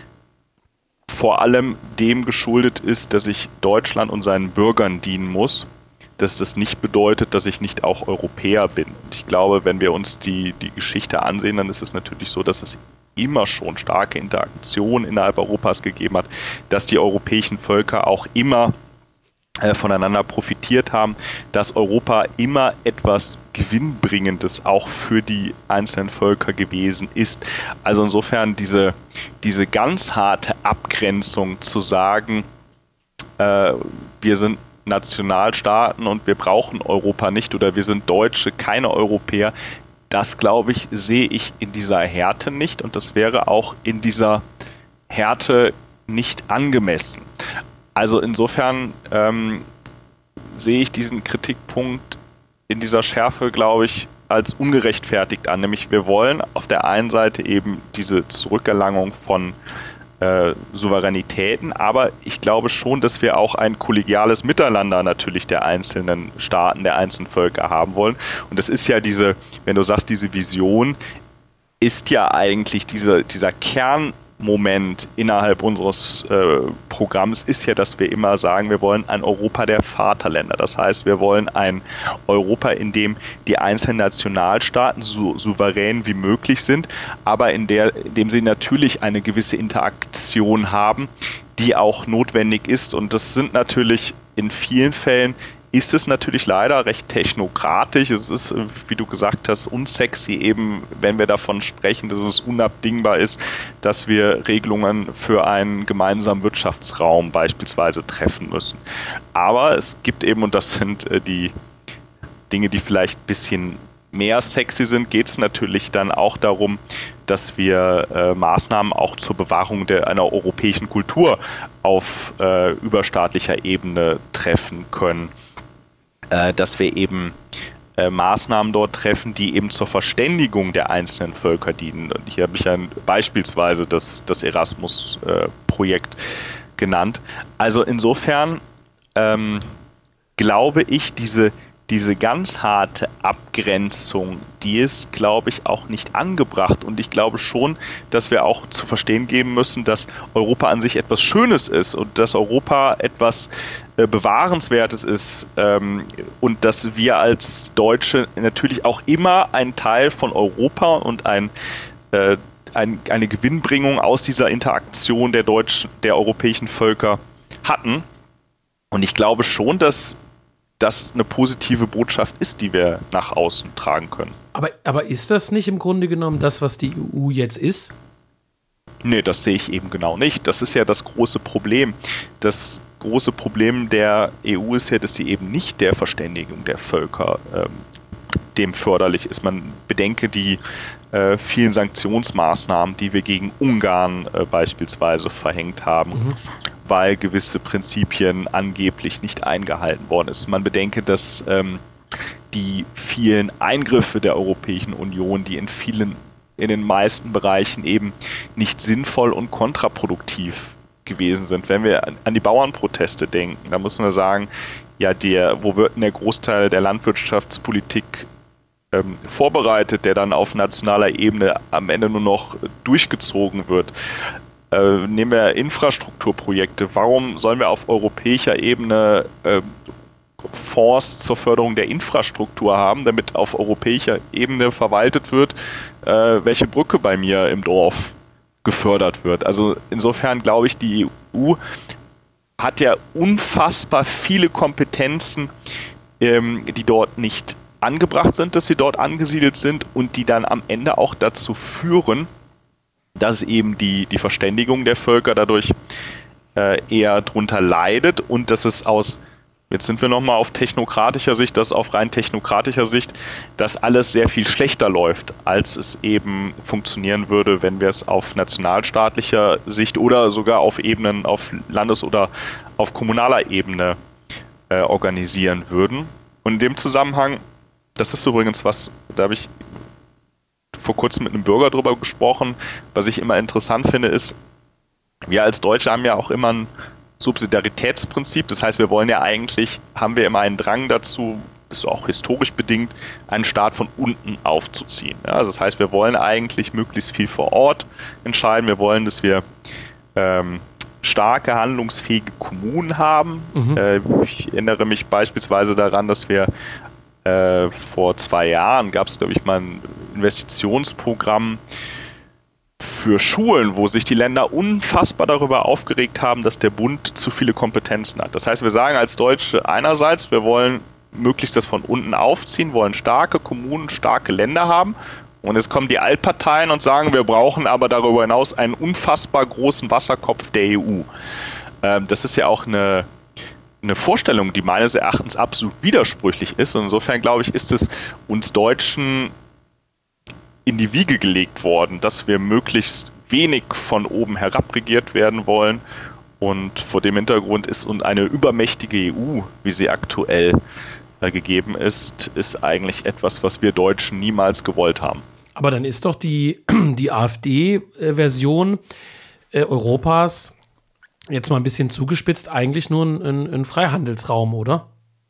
vor allem dem geschuldet ist, dass ich Deutschland und seinen Bürgern dienen muss, dass das nicht bedeutet, dass ich nicht auch Europäer bin. Und ich glaube, wenn wir uns die, die Geschichte ansehen, dann ist es natürlich so, dass es immer schon starke Interaktionen innerhalb Europas gegeben hat, dass die europäischen Völker auch immer äh, voneinander profitiert haben, dass Europa immer etwas Gewinnbringendes auch für die einzelnen Völker gewesen ist. Also insofern diese, diese ganz harte Abgrenzung zu sagen, äh, wir sind Nationalstaaten und wir brauchen Europa nicht oder wir sind Deutsche, keine Europäer, das, glaube ich, sehe ich in dieser Härte nicht und das wäre auch in dieser Härte nicht angemessen. Also insofern ähm, sehe ich diesen Kritikpunkt in dieser Schärfe, glaube ich, als ungerechtfertigt an. Nämlich wir wollen auf der einen Seite eben diese Zurückerlangung von Äh, Souveränitäten, aber ich glaube schon, dass wir auch ein kollegiales Miteinander natürlich der einzelnen Staaten, der einzelnen Völker haben wollen. Und das ist ja diese, wenn du sagst, diese Vision, ist ja eigentlich diese, dieser Kernmoment innerhalb unseres äh, Programms, ist ja, dass wir immer sagen, wir wollen ein Europa der Vaterländer. Das heißt, wir wollen ein Europa, in dem die einzelnen Nationalstaaten so souverän wie möglich sind, aber in, der, in dem sie natürlich eine gewisse Interaktion haben, die auch notwendig ist. Und das sind natürlich in vielen Fällen ist es natürlich leider recht technokratisch. Es ist, wie du gesagt hast, unsexy eben, wenn wir davon sprechen, dass es unabdingbar ist, dass wir Regelungen für einen gemeinsamen Wirtschaftsraum beispielsweise treffen müssen. Aber es gibt eben, und das sind die Dinge, die vielleicht ein bisschen mehr sexy sind, geht es natürlich dann auch darum, dass wir äh, Maßnahmen auch zur Bewahrung der, einer europäischen Kultur auf äh, überstaatlicher Ebene treffen können. Äh, dass wir eben äh, Maßnahmen dort treffen, die eben zur Verständigung der einzelnen Völker dienen. Und hier habe ich ja beispielsweise das, das Erasmus-Projekt äh, genannt. Also insofern ähm, glaube ich, diese Diese ganz harte Abgrenzung, die ist, glaube ich, auch nicht angebracht. Und ich glaube schon, dass wir auch zu verstehen geben müssen, dass Europa an sich etwas Schönes ist und dass Europa etwas äh, Bewahrenswertes ist ähm, und dass wir als Deutsche natürlich auch immer ein Teil von Europa und ein, äh, ein, eine Gewinnbringung aus dieser Interaktion der deutschen, der europäischen Völker hatten. Und ich glaube schon, dass das eine positive Botschaft ist, die wir nach außen tragen können. Aber, aber ist das nicht im Grunde genommen das, was die E U jetzt ist? Nee, das sehe ich eben genau nicht. Das ist ja das große Problem. Das große Problem der E U ist ja, dass sie eben nicht der Verständigung der Völker ähm, dem förderlich ist. Man bedenke die äh, vielen Sanktionsmaßnahmen, die wir gegen Ungarn äh, beispielsweise verhängt haben. Mhm. Weil gewisse Prinzipien angeblich nicht eingehalten worden ist. Man bedenke, dass ähm, die vielen Eingriffe der Europäischen Union, die in vielen, in den meisten Bereichen eben nicht sinnvoll und kontraproduktiv gewesen sind. Wenn wir an, an die Bauernproteste denken, da muss man sagen, ja, der, wo wird denn der Großteil der Landwirtschaftspolitik ähm, vorbereitet, der dann auf nationaler Ebene am Ende nur noch durchgezogen wird? Äh, nehmen wir Infrastrukturprojekte. Warum sollen wir auf europäischer Ebene äh, Fonds zur Förderung der Infrastruktur haben, damit auf europäischer Ebene verwaltet wird, äh, welche Brücke bei mir im Dorf gefördert wird? Also insofern glaube ich, die E U hat ja unfassbar viele Kompetenzen, ähm, die dort nicht angebracht sind, dass sie dort angesiedelt sind und die dann am Ende auch dazu führen, dass eben die, die Verständigung der Völker dadurch äh, eher drunter leidet und dass es aus, jetzt sind wir nochmal auf technokratischer Sicht, dass auf rein technokratischer Sicht, dass alles sehr viel schlechter läuft, als es eben funktionieren würde, wenn wir es auf nationalstaatlicher Sicht oder sogar auf Ebenen, auf Landes- oder auf kommunaler Ebene äh, organisieren würden. Und in dem Zusammenhang, das ist übrigens was, da habe ich vor kurzem mit einem Bürger drüber gesprochen. Was ich immer interessant finde, ist, wir als Deutsche haben ja auch immer ein Subsidiaritätsprinzip. Das heißt, wir wollen ja eigentlich, haben wir immer einen Drang dazu, ist auch historisch bedingt, einen Staat von unten aufzuziehen. Ja, also das heißt, wir wollen eigentlich möglichst viel vor Ort entscheiden. Wir wollen, dass wir ähm, starke, handlungsfähige Kommunen haben. Mhm. Äh, ich erinnere mich beispielsweise daran, dass wir äh, vor zwei Jahren, gab es, glaube ich, mal ein Investitionsprogramm für Schulen, wo sich die Länder unfassbar darüber aufgeregt haben, dass der Bund zu viele Kompetenzen hat. Das heißt, wir sagen als Deutsche einerseits, wir wollen möglichst das von unten aufziehen, wollen starke Kommunen, starke Länder haben. Und jetzt kommen die Altparteien und sagen, wir brauchen aber darüber hinaus einen unfassbar großen Wasserkopf der E U. Ähm, das ist ja auch eine, eine Vorstellung, die meines Erachtens absolut widersprüchlich ist. Und insofern, glaube ich, ist es uns Deutschen in die Wiege gelegt worden, dass wir möglichst wenig von oben herab regiert werden wollen. Und vor dem Hintergrund ist und eine übermächtige E U, wie sie aktuell äh, gegeben ist, ist eigentlich etwas, was wir Deutschen niemals gewollt haben. Aber dann ist doch die, die AfD-Version äh, Europas, jetzt mal ein bisschen zugespitzt, eigentlich nur ein, ein, ein Freihandelsraum, oder?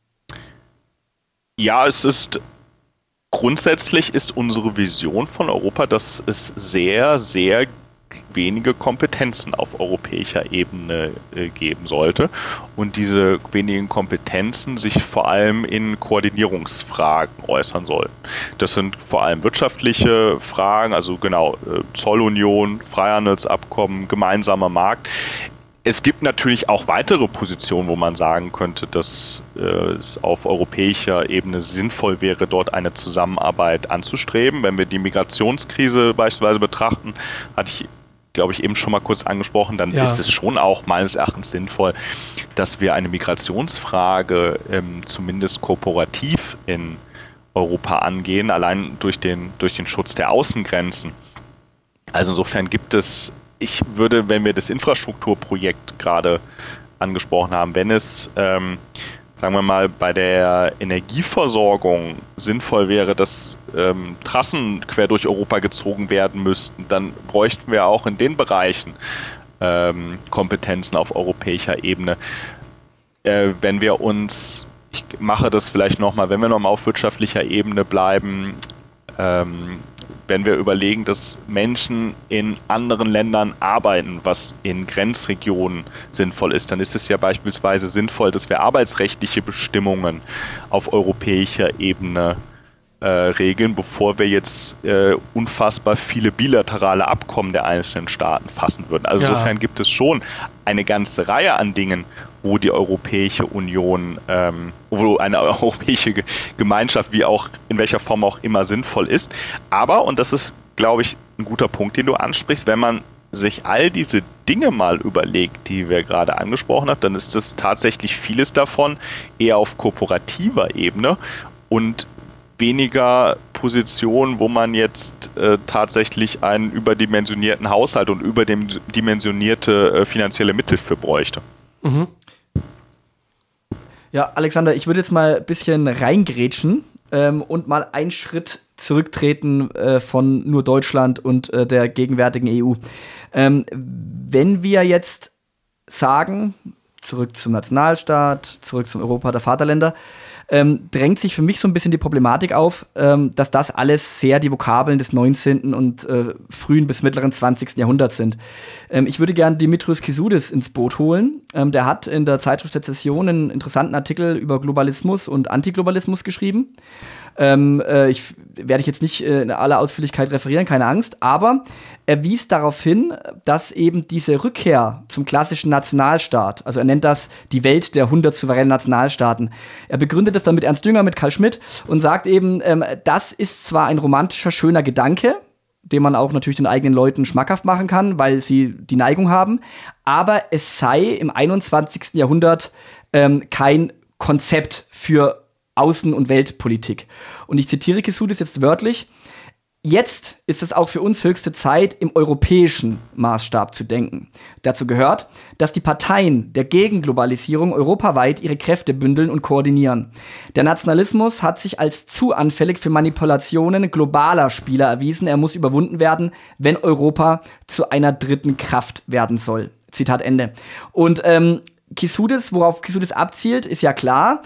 Ja, es ist grundsätzlich ist unsere Vision von Europa, dass es sehr, sehr wenige Kompetenzen auf europäischer Ebene äh, geben sollte und diese wenigen Kompetenzen sich vor allem in Koordinierungsfragen äußern sollten. Das sind vor allem wirtschaftliche Fragen, also genau äh, Zollunion, Freihandelsabkommen, gemeinsamer Markt. Es gibt natürlich auch weitere Positionen, wo man sagen könnte, dass äh, es auf europäischer Ebene sinnvoll wäre, dort eine Zusammenarbeit anzustreben. Wenn wir die Migrationskrise beispielsweise betrachten, hatte ich, glaube ich, eben schon mal kurz angesprochen, dann ja. ist es schon auch meines Erachtens sinnvoll, dass wir eine Migrationsfrage ähm, zumindest kooperativ in Europa angehen, allein durch den, durch den Schutz der Außengrenzen. Also insofern gibt es Ich würde, wenn wir das Infrastrukturprojekt gerade angesprochen haben, wenn es, ähm, sagen wir mal, bei der Energieversorgung sinnvoll wäre, dass ähm, Trassen quer durch Europa gezogen werden müssten, dann bräuchten wir auch in den Bereichen ähm, Kompetenzen auf europäischer Ebene. Äh, wenn wir uns, ich mache das vielleicht nochmal, wenn wir nochmal auf wirtschaftlicher Ebene bleiben, ähm, wenn wir überlegen, dass Menschen in anderen Ländern arbeiten, was in Grenzregionen sinnvoll ist, dann ist es ja beispielsweise sinnvoll, dass wir arbeitsrechtliche Bestimmungen auf europäischer Ebene äh, regeln, bevor wir jetzt äh, unfassbar viele bilaterale Abkommen der einzelnen Staaten fassen würden. Also ja. Insofern gibt es schon eine ganze Reihe an Dingen, wo die Europäische Union, ähm, wo eine europäische Gemeinschaft, wie auch in welcher Form auch immer sinnvoll ist. Aber, und das ist, glaube ich, ein guter Punkt, den du ansprichst, wenn man sich all diese Dinge mal überlegt, die wir gerade angesprochen haben, dann ist das tatsächlich vieles davon eher auf kooperativer Ebene und weniger Positionen, wo man jetzt äh, tatsächlich einen überdimensionierten Haushalt und überdimensionierte äh, finanzielle Mittel für bräuchte. Mhm. Ja, Alexander, ich würde jetzt mal ein bisschen reingrätschen ähm, und mal einen Schritt zurücktreten äh, von nur Deutschland und äh, der gegenwärtigen E U. Ähm, wenn wir jetzt sagen, zurück zum Nationalstaat, zurück zum Europa der Vaterländer, ähm, drängt sich für mich so ein bisschen die Problematik auf, ähm, dass das alles sehr die Vokabeln des neunzehnten und äh, frühen bis mittleren zwanzigsten Jahrhunderts sind. Ähm, ich würde gerne Dimitrios Kissoudis ins Boot holen. Ähm, der hat in der Zeitschrift Sezession einen interessanten Artikel über Globalismus und Antiglobalismus geschrieben. Ähm, äh, ich werde ich jetzt nicht äh, in aller Ausführlichkeit referieren, keine Angst, aber er wies darauf hin, dass eben diese Rückkehr zum klassischen Nationalstaat, also er nennt das die Welt der hundert souveränen Nationalstaaten, er begründet das dann mit Ernst Dünger, mit Karl Schmitt und sagt eben, ähm, das ist zwar ein romantischer, schöner Gedanke, den man auch natürlich den eigenen Leuten schmackhaft machen kann, weil sie die Neigung haben, aber es sei im einundzwanzigsten Jahrhundert ähm, kein Konzept für Außen- und Weltpolitik. Und ich zitiere Kissoudis jetzt wörtlich: Jetzt ist es auch für uns höchste Zeit, im europäischen Maßstab zu denken. Dazu gehört, dass die Parteien der Gegenglobalisierung europaweit ihre Kräfte bündeln und koordinieren. Der Nationalismus hat sich als zu anfällig für Manipulationen globaler Spieler erwiesen. Er muss überwunden werden, wenn Europa zu einer dritten Kraft werden soll. Zitat Ende. Und ähm, Kissoudis, worauf Kissoudis abzielt, ist ja klar.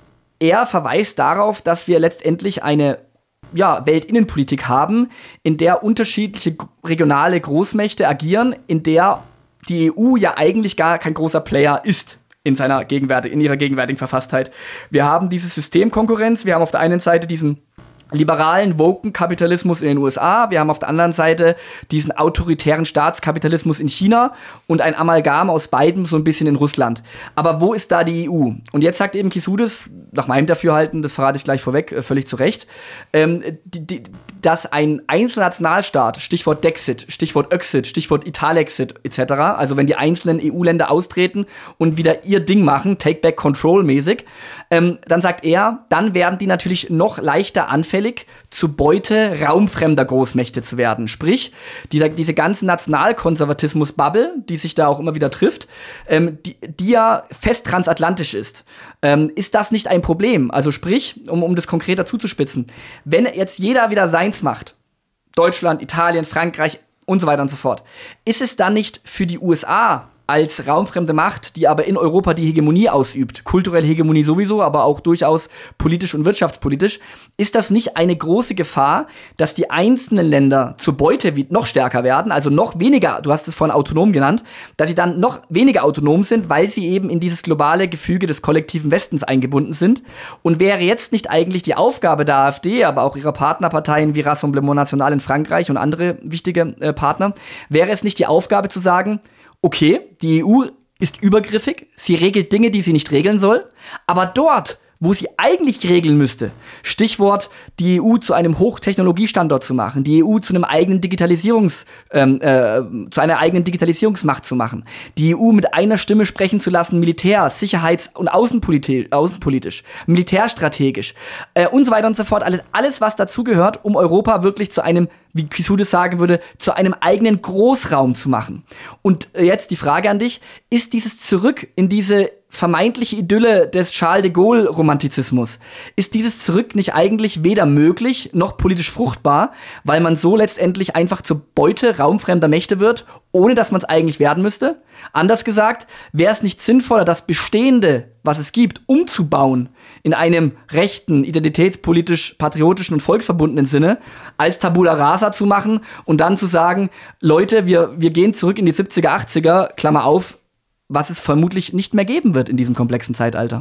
Er verweist darauf, dass wir letztendlich eine ja, Weltinnenpolitik haben, in der unterschiedliche regionale Großmächte agieren, in der die E U ja eigentlich gar kein großer Player ist in seiner Gegenwart, in ihrer gegenwärtigen Verfasstheit. Wir haben diese Systemkonkurrenz, wir haben auf der einen Seite diesen liberalen, woken Kapitalismus in den U S A, wir haben auf der anderen Seite diesen autoritären Staatskapitalismus in China und ein Amalgam aus beiden so ein bisschen in Russland. Aber wo ist da die E U? Und jetzt sagt eben Kissoudis, nach meinem Dafürhalten, das verrate ich gleich vorweg, äh, völlig zu Recht, ähm, die, die, dass ein einzelner Nationalstaat, Stichwort Dexit, Stichwort Öxit, Stichwort Italexit et cetera, also wenn die einzelnen E U-Länder austreten und wieder ihr Ding machen, Take-Back-Control-mäßig, ähm, dann sagt er, dann werden die natürlich noch leichter anfällig, zu Beute raumfremder Großmächte zu werden. Sprich, dieser, diese ganze Nationalkonservatismus-Bubble, die sich da auch immer wieder trifft, ähm, die, die ja fest transatlantisch ist. Ähm, ist das nicht ein Problem? Also sprich, um, um das konkreter zuzuspitzen, wenn jetzt jeder wieder seins macht, Deutschland, Italien, Frankreich und so weiter und so fort, ist es dann nicht für die U S A als raumfremde Macht, die aber in Europa die Hegemonie ausübt, kulturelle Hegemonie sowieso, aber auch durchaus politisch und wirtschaftspolitisch, ist das nicht eine große Gefahr, dass die einzelnen Länder zur Beute noch stärker werden, also noch weniger, du hast es vorhin autonom genannt, dass sie dann noch weniger autonom sind, weil sie eben in dieses globale Gefüge des kollektiven Westens eingebunden sind? Und wäre jetzt nicht eigentlich die Aufgabe der AfD, aber auch ihrer Partnerparteien wie Rassemblement National in Frankreich und andere wichtige äh, Partner, wäre es nicht die Aufgabe zu sagen, okay, die E U ist übergriffig, sie regelt Dinge, die sie nicht regeln soll, aber dort, wo sie eigentlich regeln müsste, Stichwort, die E U zu einem Hochtechnologiestandort zu machen, die E U zu einem eigenen Digitalisierungs, ähm, äh, zu einer eigenen Digitalisierungsmacht zu machen, die E U mit einer Stimme sprechen zu lassen, Militär, Sicherheits- und Außenpolitisch, außenpolitisch, militärstrategisch äh, und so weiter und so fort. Alles, alles was dazugehört, um Europa wirklich zu einem, wie Kissoudis sagen würde, zu einem eigenen Großraum zu machen. Und äh, jetzt die Frage an dich, ist dieses Zurück in diese vermeintliche Idylle des Charles de Gaulle-Romantizismus, ist dieses Zurück nicht eigentlich weder möglich noch politisch fruchtbar, weil man so letztendlich einfach zur Beute raumfremder Mächte wird, ohne dass man es eigentlich werden müsste? Anders gesagt, wäre es nicht sinnvoller, das Bestehende, was es gibt, umzubauen in einem rechten, identitätspolitisch-patriotischen und volksverbundenen Sinne, als Tabula Rasa zu machen und dann zu sagen, Leute, wir, wir gehen zurück in die siebziger, achtziger, Klammer auf, was es vermutlich nicht mehr geben wird in diesem komplexen Zeitalter.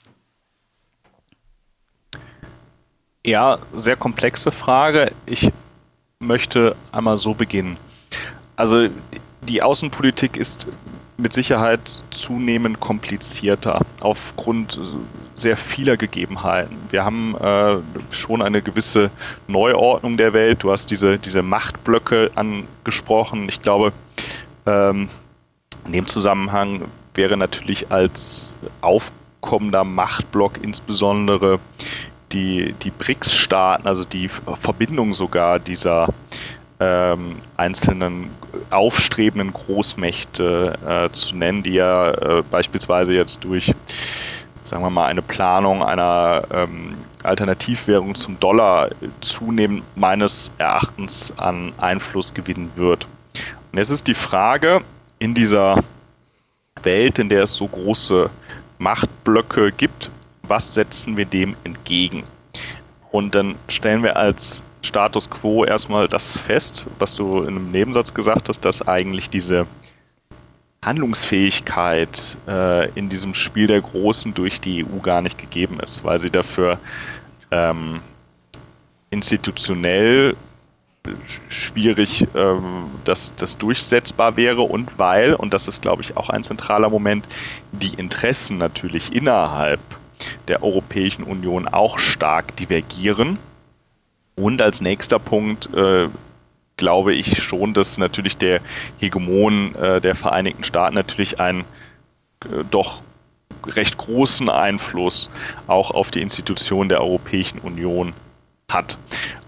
Ja, sehr komplexe Frage. Ich möchte einmal so beginnen. Also die Außenpolitik ist mit Sicherheit zunehmend komplizierter aufgrund sehr vieler Gegebenheiten. Wir haben äh, schon eine gewisse Neuordnung der Welt. Du hast diese, diese Machtblöcke angesprochen. Ich glaube, ähm, in dem Zusammenhang wäre natürlich als aufkommender Machtblock insbesondere die, die B R I C S-Staaten, also die Verbindung sogar dieser ähm, einzelnen aufstrebenden Großmächte äh, zu nennen, die ja äh, beispielsweise jetzt durch, sagen wir mal, eine Planung einer ähm, Alternativwährung zum Dollar zunehmend meines Erachtens an Einfluss gewinnen wird. Und jetzt ist die Frage, in dieser Welt, in der es so große Machtblöcke gibt, was setzen wir dem entgegen? Und dann stellen wir als Status quo erstmal das fest, was du in einem Nebensatz gesagt hast, dass eigentlich diese Handlungsfähigkeit äh, in diesem Spiel der Großen durch die E U gar nicht gegeben ist, weil sie dafür ähm, institutionell schwierig, ähm, dass das durchsetzbar wäre und weil, und das ist, glaube ich, auch ein zentraler Moment, die Interessen natürlich innerhalb der Europäischen Union auch stark divergieren. Und als nächster Punkt äh, glaube ich schon, dass natürlich der Hegemon äh, der Vereinigten Staaten natürlich einen äh, doch recht großen Einfluss auch auf die Institutionen der Europäischen Union hat.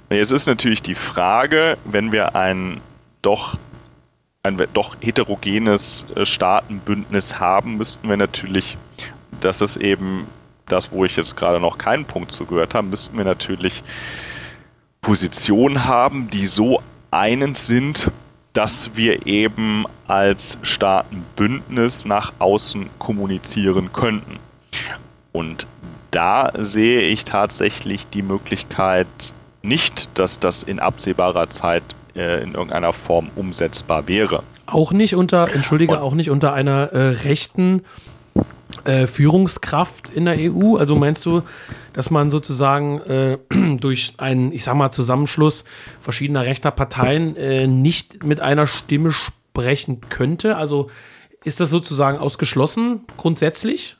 Jetzt ist natürlich die Frage, wenn wir ein doch, ein doch heterogenes Staatenbündnis haben, müssten wir natürlich, das ist eben das, wo ich jetzt gerade noch keinen Punkt zu gehört habe, müssten wir natürlich Positionen haben, die so einend sind, dass wir eben als Staatenbündnis nach außen kommunizieren könnten. Und da sehe ich tatsächlich die Möglichkeit nicht, dass das in absehbarer Zeit äh, in irgendeiner Form umsetzbar wäre. Auch nicht unter, entschuldige, Und, auch nicht unter einer äh, rechten äh, Führungskraft in der E U? Also meinst du, dass man sozusagen äh, durch einen, ich sag mal, Zusammenschluss verschiedener rechter Parteien äh, nicht mit einer Stimme sprechen könnte? Also ist das sozusagen ausgeschlossen grundsätzlich?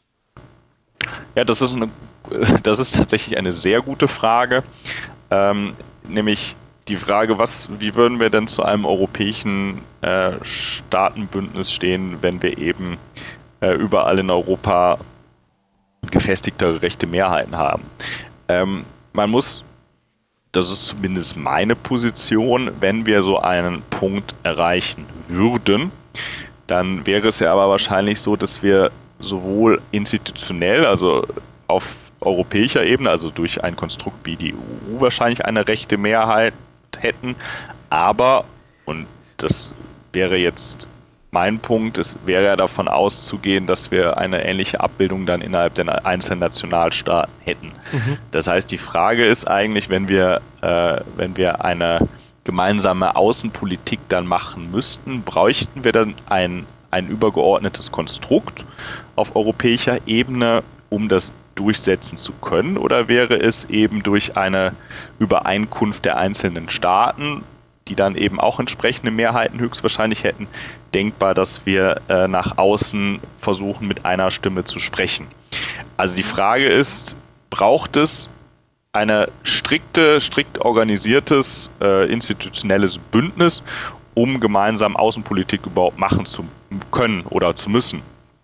Ja, das ist, eine, das ist tatsächlich eine sehr gute Frage. Ähm, nämlich die Frage, was, wie würden wir denn zu einem europäischen äh, Staatenbündnis stehen, wenn wir eben äh, überall in Europa gefestigtere rechte Mehrheiten haben? Ähm, man muss, das ist zumindest meine Position, wenn wir so einen Punkt erreichen würden, dann wäre es ja aber wahrscheinlich so, dass wir sowohl institutionell, also auf europäischer Ebene, also durch ein Konstrukt wie die E U wahrscheinlich eine rechte Mehrheit hätten, aber, und das wäre jetzt mein Punkt, es wäre ja davon auszugehen, dass wir eine ähnliche Abbildung dann innerhalb der einzelnen Nationalstaaten hätten. Mhm. Das heißt, die Frage ist eigentlich, wenn wir, äh, wenn wir eine gemeinsame Außenpolitik dann machen müssten, bräuchten wir dann ein, ein übergeordnetes Konstrukt auf europäischer Ebene, um das durchsetzen zu können, oder wäre es eben durch eine Übereinkunft der einzelnen Staaten, die dann eben auch entsprechende Mehrheiten höchstwahrscheinlich hätten, denkbar, dass wir äh, nach außen versuchen, mit einer Stimme zu sprechen. Also die Frage ist, braucht es eine strikte, strikt organisiertes, äh, institutionelles Bündnis, um gemeinsam Außenpolitik überhaupt machen zu können oder zu müssen?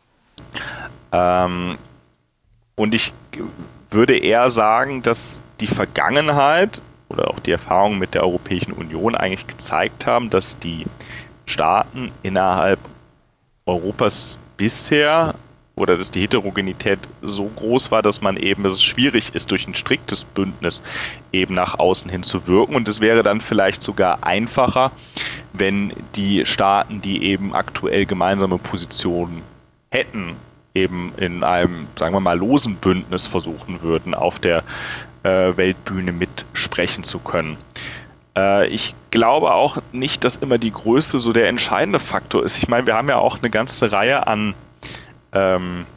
Ähm, Und ich würde eher sagen, dass die Vergangenheit oder auch die Erfahrungen mit der Europäischen Union eigentlich gezeigt haben, dass die Staaten innerhalb Europas bisher oder dass die Heterogenität so groß war, dass man eben, dass es schwierig ist, durch ein striktes Bündnis eben nach außen hin zu wirken. Und es wäre dann vielleicht sogar einfacher, wenn die Staaten, die eben aktuell gemeinsame Positionen hätten, eben in einem, sagen wir mal, losen Bündnis versuchen würden, auf der äh, Weltbühne mitsprechen zu können. Äh, ich glaube auch nicht, dass immer die Größe so der entscheidende Faktor ist. Ich meine, wir haben ja auch eine ganze Reihe an, ähm,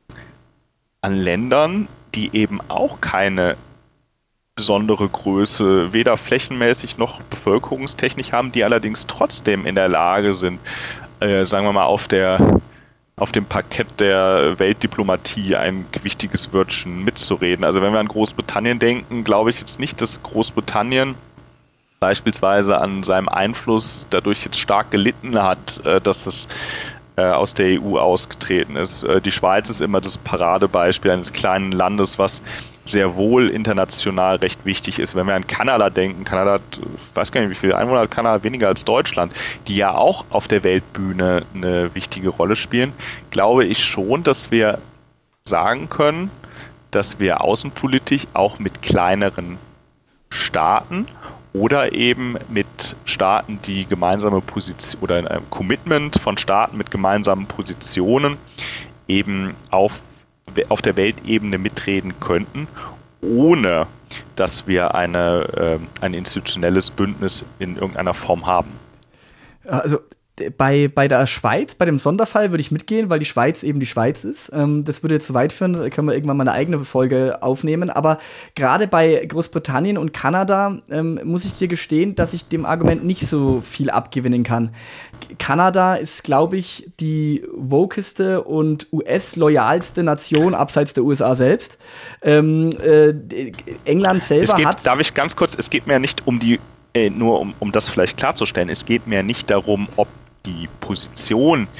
an Ländern, die eben auch keine besondere Größe, weder flächenmäßig noch bevölkerungstechnisch haben, die allerdings trotzdem in der Lage sind, äh, sagen wir mal, auf der auf dem Parkett der Weltdiplomatie ein gewichtiges Wörtchen mitzureden. Also wenn wir an Großbritannien denken, glaube ich jetzt nicht, dass Großbritannien beispielsweise an seinem Einfluss dadurch jetzt stark gelitten hat, dass es aus der E U ausgetreten ist. Die Schweiz ist immer das Paradebeispiel eines kleinen Landes, was sehr wohl international recht wichtig ist. Wenn wir an Kanada denken, Kanada hat, ich weiß gar nicht, wie viele Einwohner hat Kanada, weniger als Deutschland, die ja auch auf der Weltbühne eine wichtige Rolle spielen, glaube ich schon, dass wir sagen können, dass wir außenpolitisch auch mit kleineren Staaten oder eben mit Staaten, die gemeinsame Position oder in einem Commitment von Staaten mit gemeinsamen Positionen eben auf auf der Weltebene mitreden könnten, ohne dass wir eine, äh, ein institutionelles Bündnis in irgendeiner Form haben. Also bei, bei der Schweiz, bei dem Sonderfall würde ich mitgehen, weil die Schweiz eben die Schweiz ist. Ähm, das würde jetzt zu weit führen, da können wir irgendwann mal eine eigene Folge aufnehmen. Aber gerade bei Großbritannien und Kanada ähm, muss ich dir gestehen, dass ich dem Argument nicht so viel abgewinnen kann. Kanada ist, glaube ich, die wokeste und U S-loyalste Nation abseits der U S A selbst. Ähm, äh, England selber es geht, hat... Darf ich ganz kurz, es geht mir nicht um die, äh, nur um, um das vielleicht klarzustellen, es geht mir nicht darum, ob die Position, ja.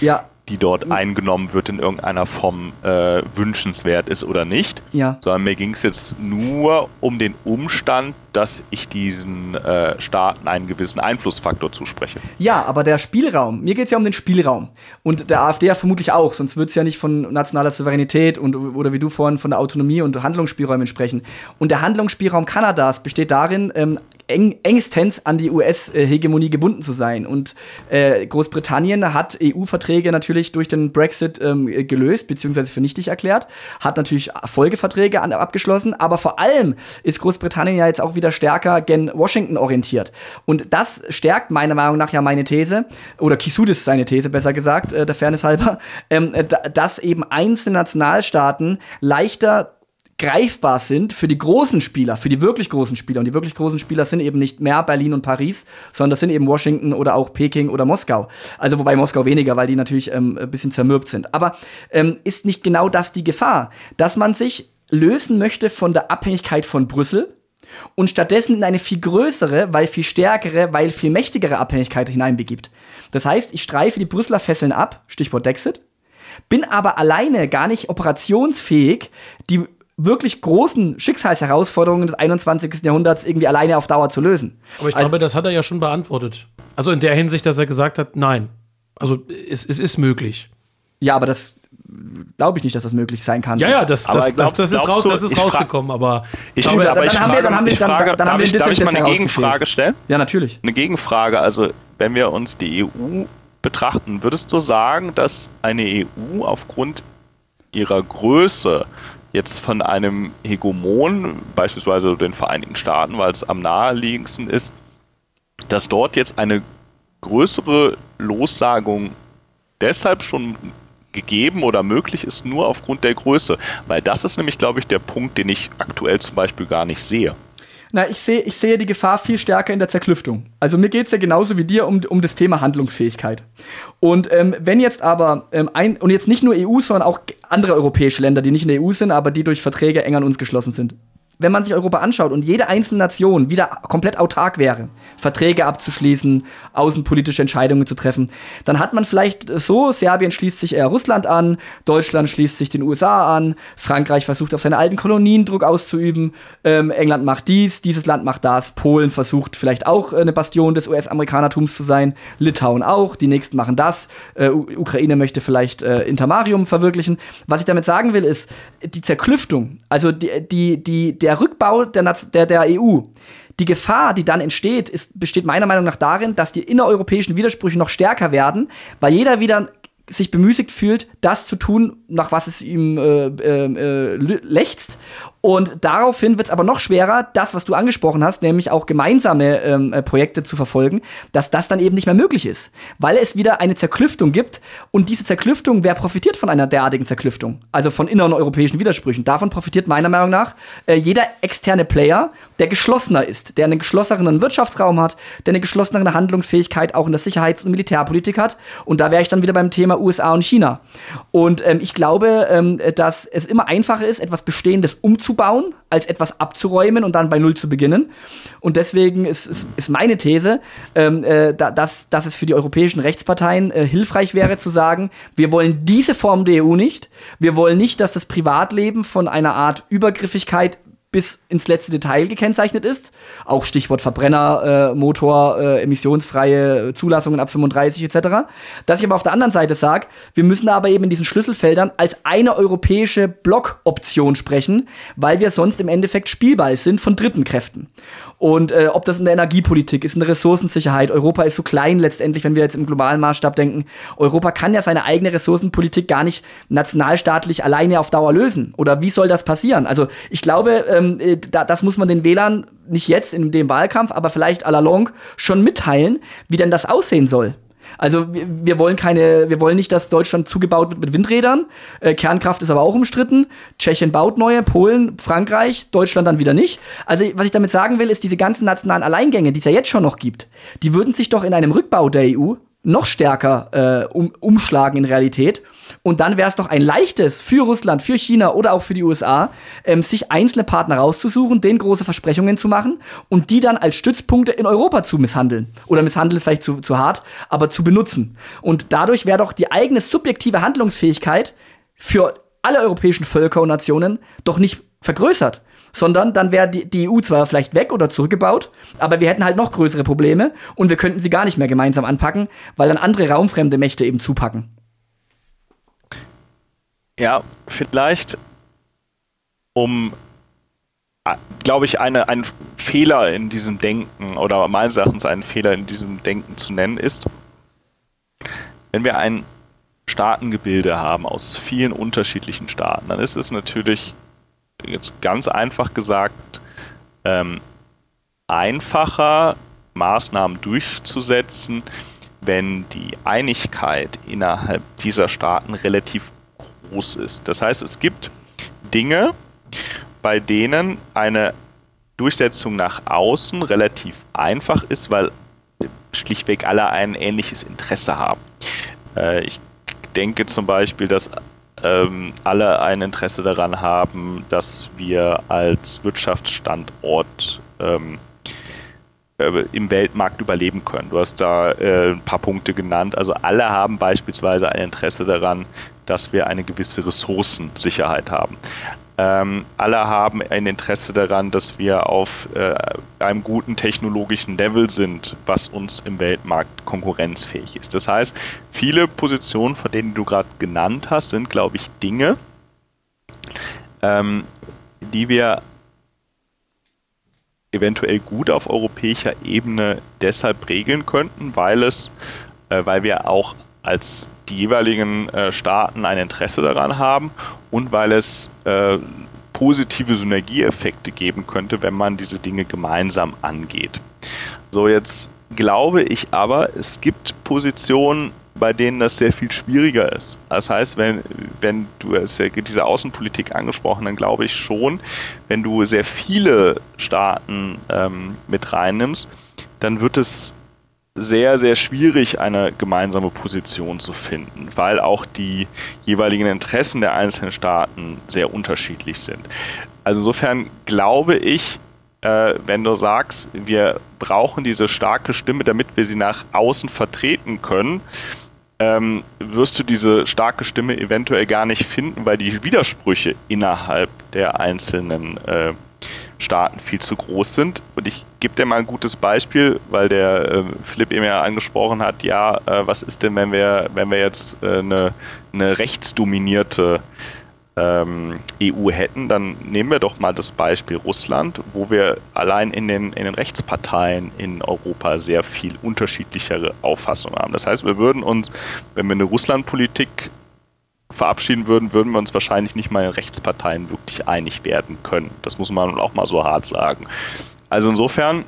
die dort eingenommen wird, in irgendeiner Form äh, wünschenswert ist oder nicht. Ja. Sondern mir ging es jetzt nur um den Umstand, dass ich diesen äh, Staaten einen gewissen Einflussfaktor zuspreche. Ja, aber der Spielraum, mir geht es ja um den Spielraum. Und der AfD ja vermutlich auch, sonst würde es ja nicht von nationaler Souveränität und oder wie du vorhin von der Autonomie und Handlungsspielräumen sprechen. Und der Handlungsspielraum Kanadas besteht darin, ähm, eng, engstens an die U S-Hegemonie gebunden zu sein. Und äh, Großbritannien hat E U-Verträge natürlich durch den Brexit ähm, gelöst, beziehungsweise für nichtig erklärt, hat natürlich Folgeverträge an, abgeschlossen, aber vor allem ist Großbritannien ja jetzt auch wieder stärker gen Washington orientiert. Und das stärkt meiner Meinung nach ja meine These, oder Kisudis seine These, besser gesagt, äh, der Fairness halber, ähm, dass eben einzelne Nationalstaaten leichter greifbar sind für die großen Spieler, für die wirklich großen Spieler. Und die wirklich großen Spieler sind eben nicht mehr Berlin und Paris, sondern das sind eben Washington oder auch Peking oder Moskau. Also wobei Moskau weniger, weil die natürlich ähm, ein bisschen zermürbt sind. Aber ähm, ist nicht genau das die Gefahr, dass man sich lösen möchte von der Abhängigkeit von Brüssel und stattdessen in eine viel größere, weil viel stärkere, weil viel mächtigere Abhängigkeit hineinbegibt. Das heißt, ich streife die Brüsseler Fesseln ab, Stichwort Dexit, bin aber alleine gar nicht operationsfähig, die wirklich großen Schicksalsherausforderungen des einundzwanzigsten Jahrhunderts irgendwie alleine auf Dauer zu lösen. Aber ich also, glaube, das hat er ja schon beantwortet. Also in der Hinsicht, dass er gesagt hat, nein. Also es, es ist möglich. Ja, aber das glaube ich nicht, dass das möglich sein kann. Ja, ja, das, das, das, das ist, raus, das ist rausgekommen, aber ich glaube, finde, aber dann, ich dann haben wir, dann haben wir, dann, frage, dann haben wir ich, darf ich mal eine Gegenfrage stellen? Ja, natürlich. Eine Gegenfrage, also wenn wir uns die E U betrachten, würdest du sagen, dass eine E U aufgrund ihrer Größe jetzt von einem Hegemon, beispielsweise den Vereinigten Staaten, weil es am naheliegendsten ist, dass dort jetzt eine größere Lossagung deshalb schon gegeben oder möglich ist, nur aufgrund der Größe? Weil das ist nämlich, glaube ich, der Punkt, den ich aktuell zum Beispiel gar nicht sehe. Na, ich sehe ich sehe die Gefahr viel stärker in der Zerklüftung. Also mir geht es ja genauso wie dir um, um das Thema Handlungsfähigkeit. Und ähm, wenn jetzt aber, ähm, ein, und jetzt nicht nur E U, sondern auch andere europäische Länder, die nicht in der E U sind, aber die durch Verträge eng an uns geschlossen sind. Wenn man sich Europa anschaut und jede einzelne Nation wieder komplett autark wäre, Verträge abzuschließen, außenpolitische Entscheidungen zu treffen, dann hat man vielleicht so, Serbien schließt sich eher Russland an, Deutschland schließt sich den U S A an, Frankreich versucht auf seine alten Kolonien Druck auszuüben, ähm, England macht dies, dieses Land macht das, Polen versucht vielleicht auch eine Bastion des U S-Amerikanertums zu sein, Litauen auch, die nächsten machen das, äh, Ukraine möchte vielleicht äh, Intermarium verwirklichen. Was ich damit sagen will, ist, die Zerklüftung, also die, die, die, der Der Rückbau der, der, der E U, die Gefahr, die dann entsteht, ist, besteht meiner Meinung nach darin, dass die innereuropäischen Widersprüche noch stärker werden, weil jeder wieder sich bemüßigt fühlt, das zu tun, nach was es ihm äh, äh, lechzt. Und daraufhin wird es aber noch schwerer, das, was du angesprochen hast, nämlich auch gemeinsame ähm, Projekte zu verfolgen, dass das dann eben nicht mehr möglich ist. Weil es wieder eine Zerklüftung gibt. Und diese Zerklüftung, wer profitiert von einer derartigen Zerklüftung? Also von inneren europäischen Widersprüchen. Davon profitiert meiner Meinung nach äh, jeder externe Player, der geschlossener ist, der einen geschlosseneren Wirtschaftsraum hat, der eine geschlossenere Handlungsfähigkeit auch in der Sicherheits- und Militärpolitik hat. Und da wäre ich dann wieder beim Thema U S A und China. Und ähm, ich glaube, ähm, dass es immer einfacher ist, etwas Bestehendes umzubauen, als etwas abzuräumen und dann bei Null zu beginnen. Und deswegen ist, ist, ist meine These, ähm, äh, dass, dass es für die europäischen Rechtsparteien äh, hilfreich wäre zu sagen, wir wollen diese Form der E U nicht. Wir wollen nicht, dass das Privatleben von einer Art Übergriffigkeit bis ins letzte Detail gekennzeichnet ist. Auch Stichwort Verbrenner, äh, Motor, äh, emissionsfreie Zulassungen ab fünfunddreißig et cetera. Dass ich aber auf der anderen Seite sage, wir müssen aber eben in diesen Schlüsselfeldern als eine europäische Blockoption sprechen, weil wir sonst im Endeffekt Spielball sind von dritten Kräften. Und äh, ob das in der Energiepolitik ist, in der Ressourcensicherheit. Europa ist so klein letztendlich, wenn wir jetzt im globalen Maßstab denken. Europa kann ja seine eigene Ressourcenpolitik gar nicht nationalstaatlich alleine auf Dauer lösen. Oder wie soll das passieren? Also ich glaube, ähm, da, das muss man den Wählern nicht jetzt in dem Wahlkampf, aber vielleicht à la longue schon mitteilen, wie denn das aussehen soll. Also wir, wir wollen keine, wir wollen nicht, dass Deutschland zugebaut wird mit Windrädern. Äh, Kernkraft ist aber auch umstritten. Tschechien baut neue, Polen, Frankreich, Deutschland dann wieder nicht. Also was ich damit sagen will, ist, diese ganzen nationalen Alleingänge, die es ja jetzt schon noch gibt, die würden sich doch in einem Rückbau der E U noch stärker äh, um, umschlagen in Realität. Und dann wäre es doch ein leichtes für Russland, für China oder auch für die U S A, ähm, sich einzelne Partner rauszusuchen, denen große Versprechungen zu machen und die dann als Stützpunkte in Europa zu misshandeln. Oder misshandeln ist vielleicht zu, zu hart, aber zu benutzen. Und dadurch wäre doch die eigene subjektive Handlungsfähigkeit für alle europäischen Völker und Nationen doch nicht vergrößert. Sondern dann wäre die, die E U zwar vielleicht weg oder zurückgebaut, aber wir hätten halt noch größere Probleme und wir könnten sie gar nicht mehr gemeinsam anpacken, weil dann andere raumfremde Mächte eben zupacken. Ja, vielleicht um, glaube ich, eine, einen Fehler in diesem Denken oder meines Erachtens einen Fehler in diesem Denken zu nennen ist, wenn wir ein Staatengebilde haben aus vielen unterschiedlichen Staaten, dann ist es natürlich jetzt ganz einfach gesagt, ähm, einfacher Maßnahmen durchzusetzen, wenn die Einigkeit innerhalb dieser Staaten relativ groß ist. Das heißt, es gibt Dinge, bei denen eine Durchsetzung nach außen relativ einfach ist, weil schlichtweg alle ein ähnliches Interesse haben. Äh, ich denke zum Beispiel, dass Ähm, alle ein Interesse daran haben, dass wir als Wirtschaftsstandort ähm, äh, im Weltmarkt überleben können. Du hast da äh, ein paar Punkte genannt. Also alle haben beispielsweise ein Interesse daran, dass wir eine gewisse Ressourcensicherheit haben. Ähm, alle haben ein Interesse daran, dass wir auf äh, einem guten technologischen Level sind, was uns im Weltmarkt konkurrenzfähig ist. Das heißt, viele Positionen, von denen du gerade genannt hast, sind, glaube ich, Dinge, ähm, die wir eventuell gut auf europäischer Ebene deshalb regeln könnten, weil es, äh, weil wir auch als die jeweiligen äh, Staaten ein Interesse daran haben und weil es äh, positive Synergieeffekte geben könnte, wenn man diese Dinge gemeinsam angeht. So, jetzt glaube ich aber, es gibt Positionen, bei denen das sehr viel schwieriger ist. Das heißt, wenn, wenn du es ja diese Außenpolitik angesprochen, dann glaube ich schon, wenn du sehr viele Staaten ähm, mit reinnimmst, dann wird es sehr, sehr schwierig, eine gemeinsame Position zu finden, weil auch die jeweiligen Interessen der einzelnen Staaten sehr unterschiedlich sind. Also insofern glaube ich, äh, wenn du sagst, wir brauchen diese starke Stimme, damit wir sie nach außen vertreten können, ähm, wirst du diese starke Stimme eventuell gar nicht finden, weil die Widersprüche innerhalb der einzelnen äh, Staaten viel zu groß sind. Und ich gebe dir mal ein gutes Beispiel, weil der äh, Philipp eben ja angesprochen hat, ja, äh, was ist denn, wenn wir, wenn wir jetzt äh, eine, eine rechtsdominierte ähm, E U hätten, dann nehmen wir doch mal das Beispiel Russland, wo wir allein in den, in den Rechtsparteien in Europa sehr viel unterschiedlichere Auffassungen haben. Das heißt, wir würden uns, wenn wir eine Russlandpolitik verabschieden würden, würden wir uns wahrscheinlich nicht mal in Rechtsparteien wirklich einig werden können. Das muss man auch mal so hart sagen. Also insofern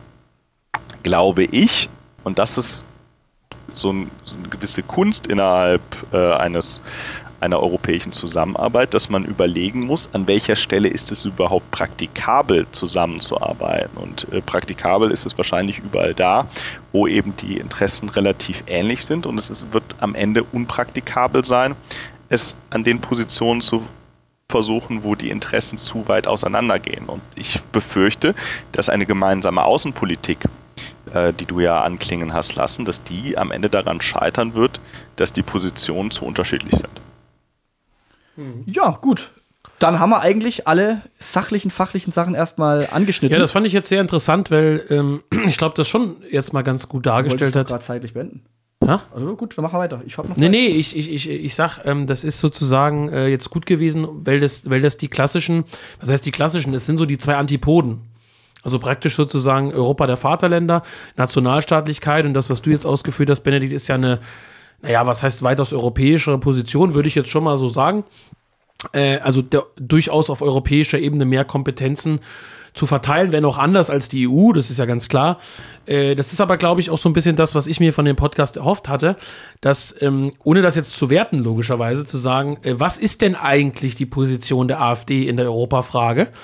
glaube ich, und das ist so, ein, so eine gewisse Kunst innerhalb äh, eines einer europäischen Zusammenarbeit, dass man überlegen muss, an welcher Stelle ist es überhaupt praktikabel, zusammenzuarbeiten. Und äh, praktikabel ist es wahrscheinlich überall da, wo eben die Interessen relativ ähnlich sind. Und es ist, wird am Ende unpraktikabel sein, es an den Positionen zu versuchen, wo die Interessen zu weit auseinandergehen. Und ich befürchte, dass eine gemeinsame Außenpolitik, äh, die du ja anklingen hast lassen, dass die am Ende daran scheitern wird, dass die Positionen zu unterschiedlich sind. Ja, gut. Dann haben wir eigentlich alle sachlichen, fachlichen Sachen erstmal angeschnitten. Ja, das fand ich jetzt sehr interessant, weil ähm, ich glaube, das schon jetzt mal ganz gut dargestellt hat. gerade zeitlich beenden. Ha? Also gut, dann machen wir weiter. Ich hab noch nee, nee, ich, ich, ich, ich sag, ähm, das ist sozusagen äh, jetzt gut gewesen, weil das, weil das die klassischen, was heißt die klassischen, es sind so die zwei Antipoden. Also praktisch sozusagen Europa der Vaterländer, Nationalstaatlichkeit und das, was du jetzt ausgeführt hast, Benedikt, ist ja eine, naja, was heißt weitaus europäischere Position, würde ich jetzt schon mal so sagen. Äh, also der, durchaus auf europäischer Ebene mehr Kompetenzen zu verteilen, wenn auch anders als die E U, das ist ja ganz klar. Äh, das ist aber, glaube ich, auch so ein bisschen das, was ich mir von dem Podcast erhofft hatte, dass, ähm, ohne das jetzt zu werten, logischerweise, zu sagen, äh, was ist denn eigentlich die Position der AfD in der Europafrage?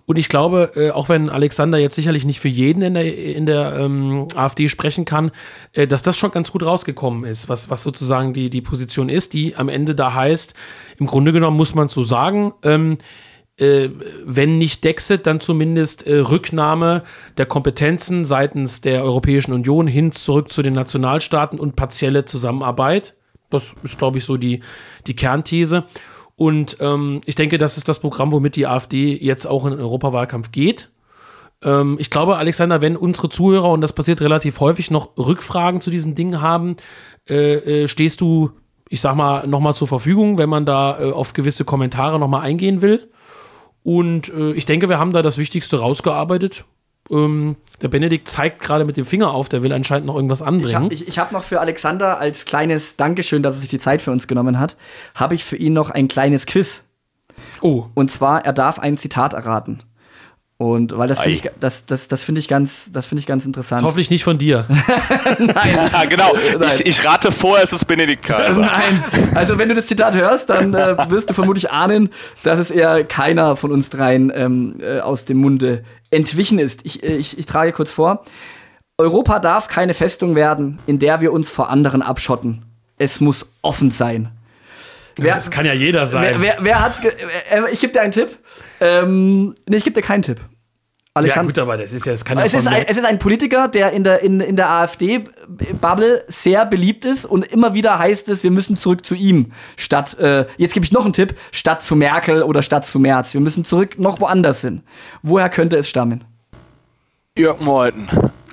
Und ich glaube, äh, auch wenn Alexander jetzt sicherlich nicht für jeden in der, in der ähm, AfD sprechen kann, äh, dass das schon ganz gut rausgekommen ist, was, was sozusagen die, die Position ist, die am Ende da heißt, im Grunde genommen muss man so sagen, ähm, äh, wenn nicht Dexit, dann zumindest äh, Rücknahme der Kompetenzen seitens der Europäischen Union hin zurück zu den Nationalstaaten und partielle Zusammenarbeit. Das ist, glaube ich, so die, die Kernthese. Und ähm, ich denke, das ist das Programm, womit die AfD jetzt auch in den Europawahlkampf geht. Ähm, ich glaube, Alexander, wenn unsere Zuhörer, und das passiert relativ häufig, noch Rückfragen zu diesen Dingen haben, äh, äh, stehst du, ich sag mal, nochmal zur Verfügung, wenn man da äh, auf gewisse Kommentare nochmal eingehen will. Und äh, ich denke, wir haben da das Wichtigste rausgearbeitet. Ähm, der Benedikt zeigt gerade mit dem Finger auf, der will anscheinend noch irgendwas anbringen. Ich habe ich, ich hab noch für Alexander als kleines Dankeschön, dass er sich die Zeit für uns genommen hat, habe ich für ihn noch ein kleines Quiz. Oh. Und zwar, er darf ein Zitat erraten. Und weil das finde ich, das, das, das find ich, ganz, das find ich ganz interessant. Das hoffentlich nicht von dir. Nein. Ja, genau. Ich, ich rate vor, es ist Benedikt Kaiser. Nein. Also wenn du das Zitat hörst, dann äh, wirst du vermutlich ahnen, dass es eher keiner von uns dreien ähm, äh, aus dem Munde entwichen ist. Ich, ich, ich trage kurz vor. Europa darf keine Festung werden, in der wir uns vor anderen abschotten. Es muss offen sein. Wer, das kann ja jeder sein. Wer, wer, wer hat's ge- äh, ich gebe dir einen Tipp. Ähm, nee, ich gebe dir keinen Tipp. Alexander. Ja gut, aber das ist ja, das kann ja es, ist ein, es ist ein Politiker, der in der, in, in der AfD-Bubble sehr beliebt ist und immer wieder heißt es, wir müssen zurück zu ihm. Statt, äh, jetzt gebe ich noch einen Tipp, statt zu Merkel oder statt zu Merz. Wir müssen zurück noch woanders hin. Woher könnte es stammen? Jörg Meuthen.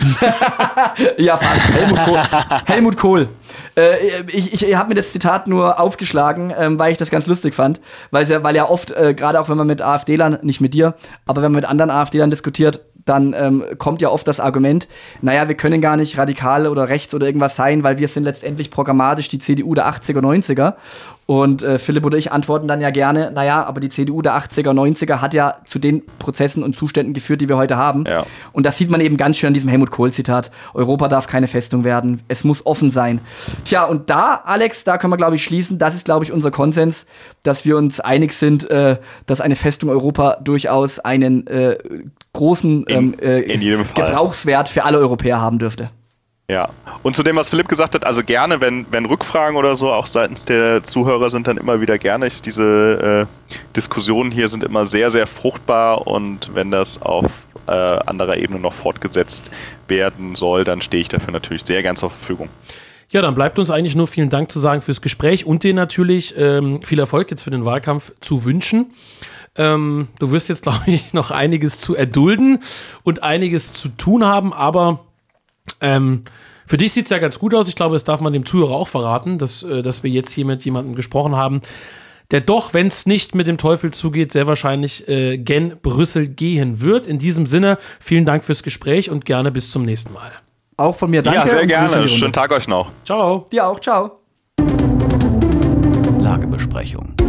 Ja, fast. Helmut Kohl. Helmut Kohl. Äh, ich ich habe mir das Zitat nur aufgeschlagen, ähm, weil ich das ganz lustig fand. Weil ja, weil ja oft, äh, gerade auch wenn man mit AfDlern, nicht mit dir, aber wenn man mit anderen AfDlern diskutiert, dann ähm, kommt ja oft das Argument, naja, wir können gar nicht radikal oder rechts oder irgendwas sein, weil wir sind letztendlich programmatisch die C D U der achtziger, neunziger. Und äh, Philipp oder ich antworten dann ja gerne, naja, aber die C D U der achtziger, neunziger hat ja zu den Prozessen und Zuständen geführt, die wir heute haben. Ja. Und das sieht man eben ganz schön an diesem Helmut Kohl-Zitat. Europa darf keine Festung werden, es muss offen sein. Tja, und da, Alex, da können wir, glaube ich, schließen, das ist, glaube ich, unser Konsens, dass wir uns einig sind, äh, dass eine Festung Europa durchaus einen äh, großen ähm, äh, in jedem Fall. Gebrauchswert für alle Europäer haben dürfte. Ja, und zu dem, was Philipp gesagt hat, also gerne, wenn, wenn Rückfragen oder so auch seitens der Zuhörer sind, dann immer wieder gerne. Ich, diese äh, Diskussionen hier sind immer sehr, sehr fruchtbar und wenn das auf äh, anderer Ebene noch fortgesetzt werden soll, dann stehe ich dafür natürlich sehr gern zur Verfügung. Ja, dann bleibt uns eigentlich nur vielen Dank zu sagen fürs Gespräch und dir natürlich ähm, viel Erfolg jetzt für den Wahlkampf zu wünschen. Ähm, du wirst jetzt, glaube ich, noch einiges zu erdulden und einiges zu tun haben, aber ähm, für dich sieht es ja ganz gut aus. Ich glaube, das darf man dem Zuhörer auch verraten, dass, äh, dass wir jetzt hier mit jemandem gesprochen haben, der doch, wenn es nicht mit dem Teufel zugeht, sehr wahrscheinlich äh, gen Brüssel gehen wird. In diesem Sinne, vielen Dank fürs Gespräch und gerne bis zum nächsten Mal. Auch von mir danke. Ja, sehr und gerne. Schönen Tag euch noch. Ciao. Dir auch, ciao. Lagebesprechung.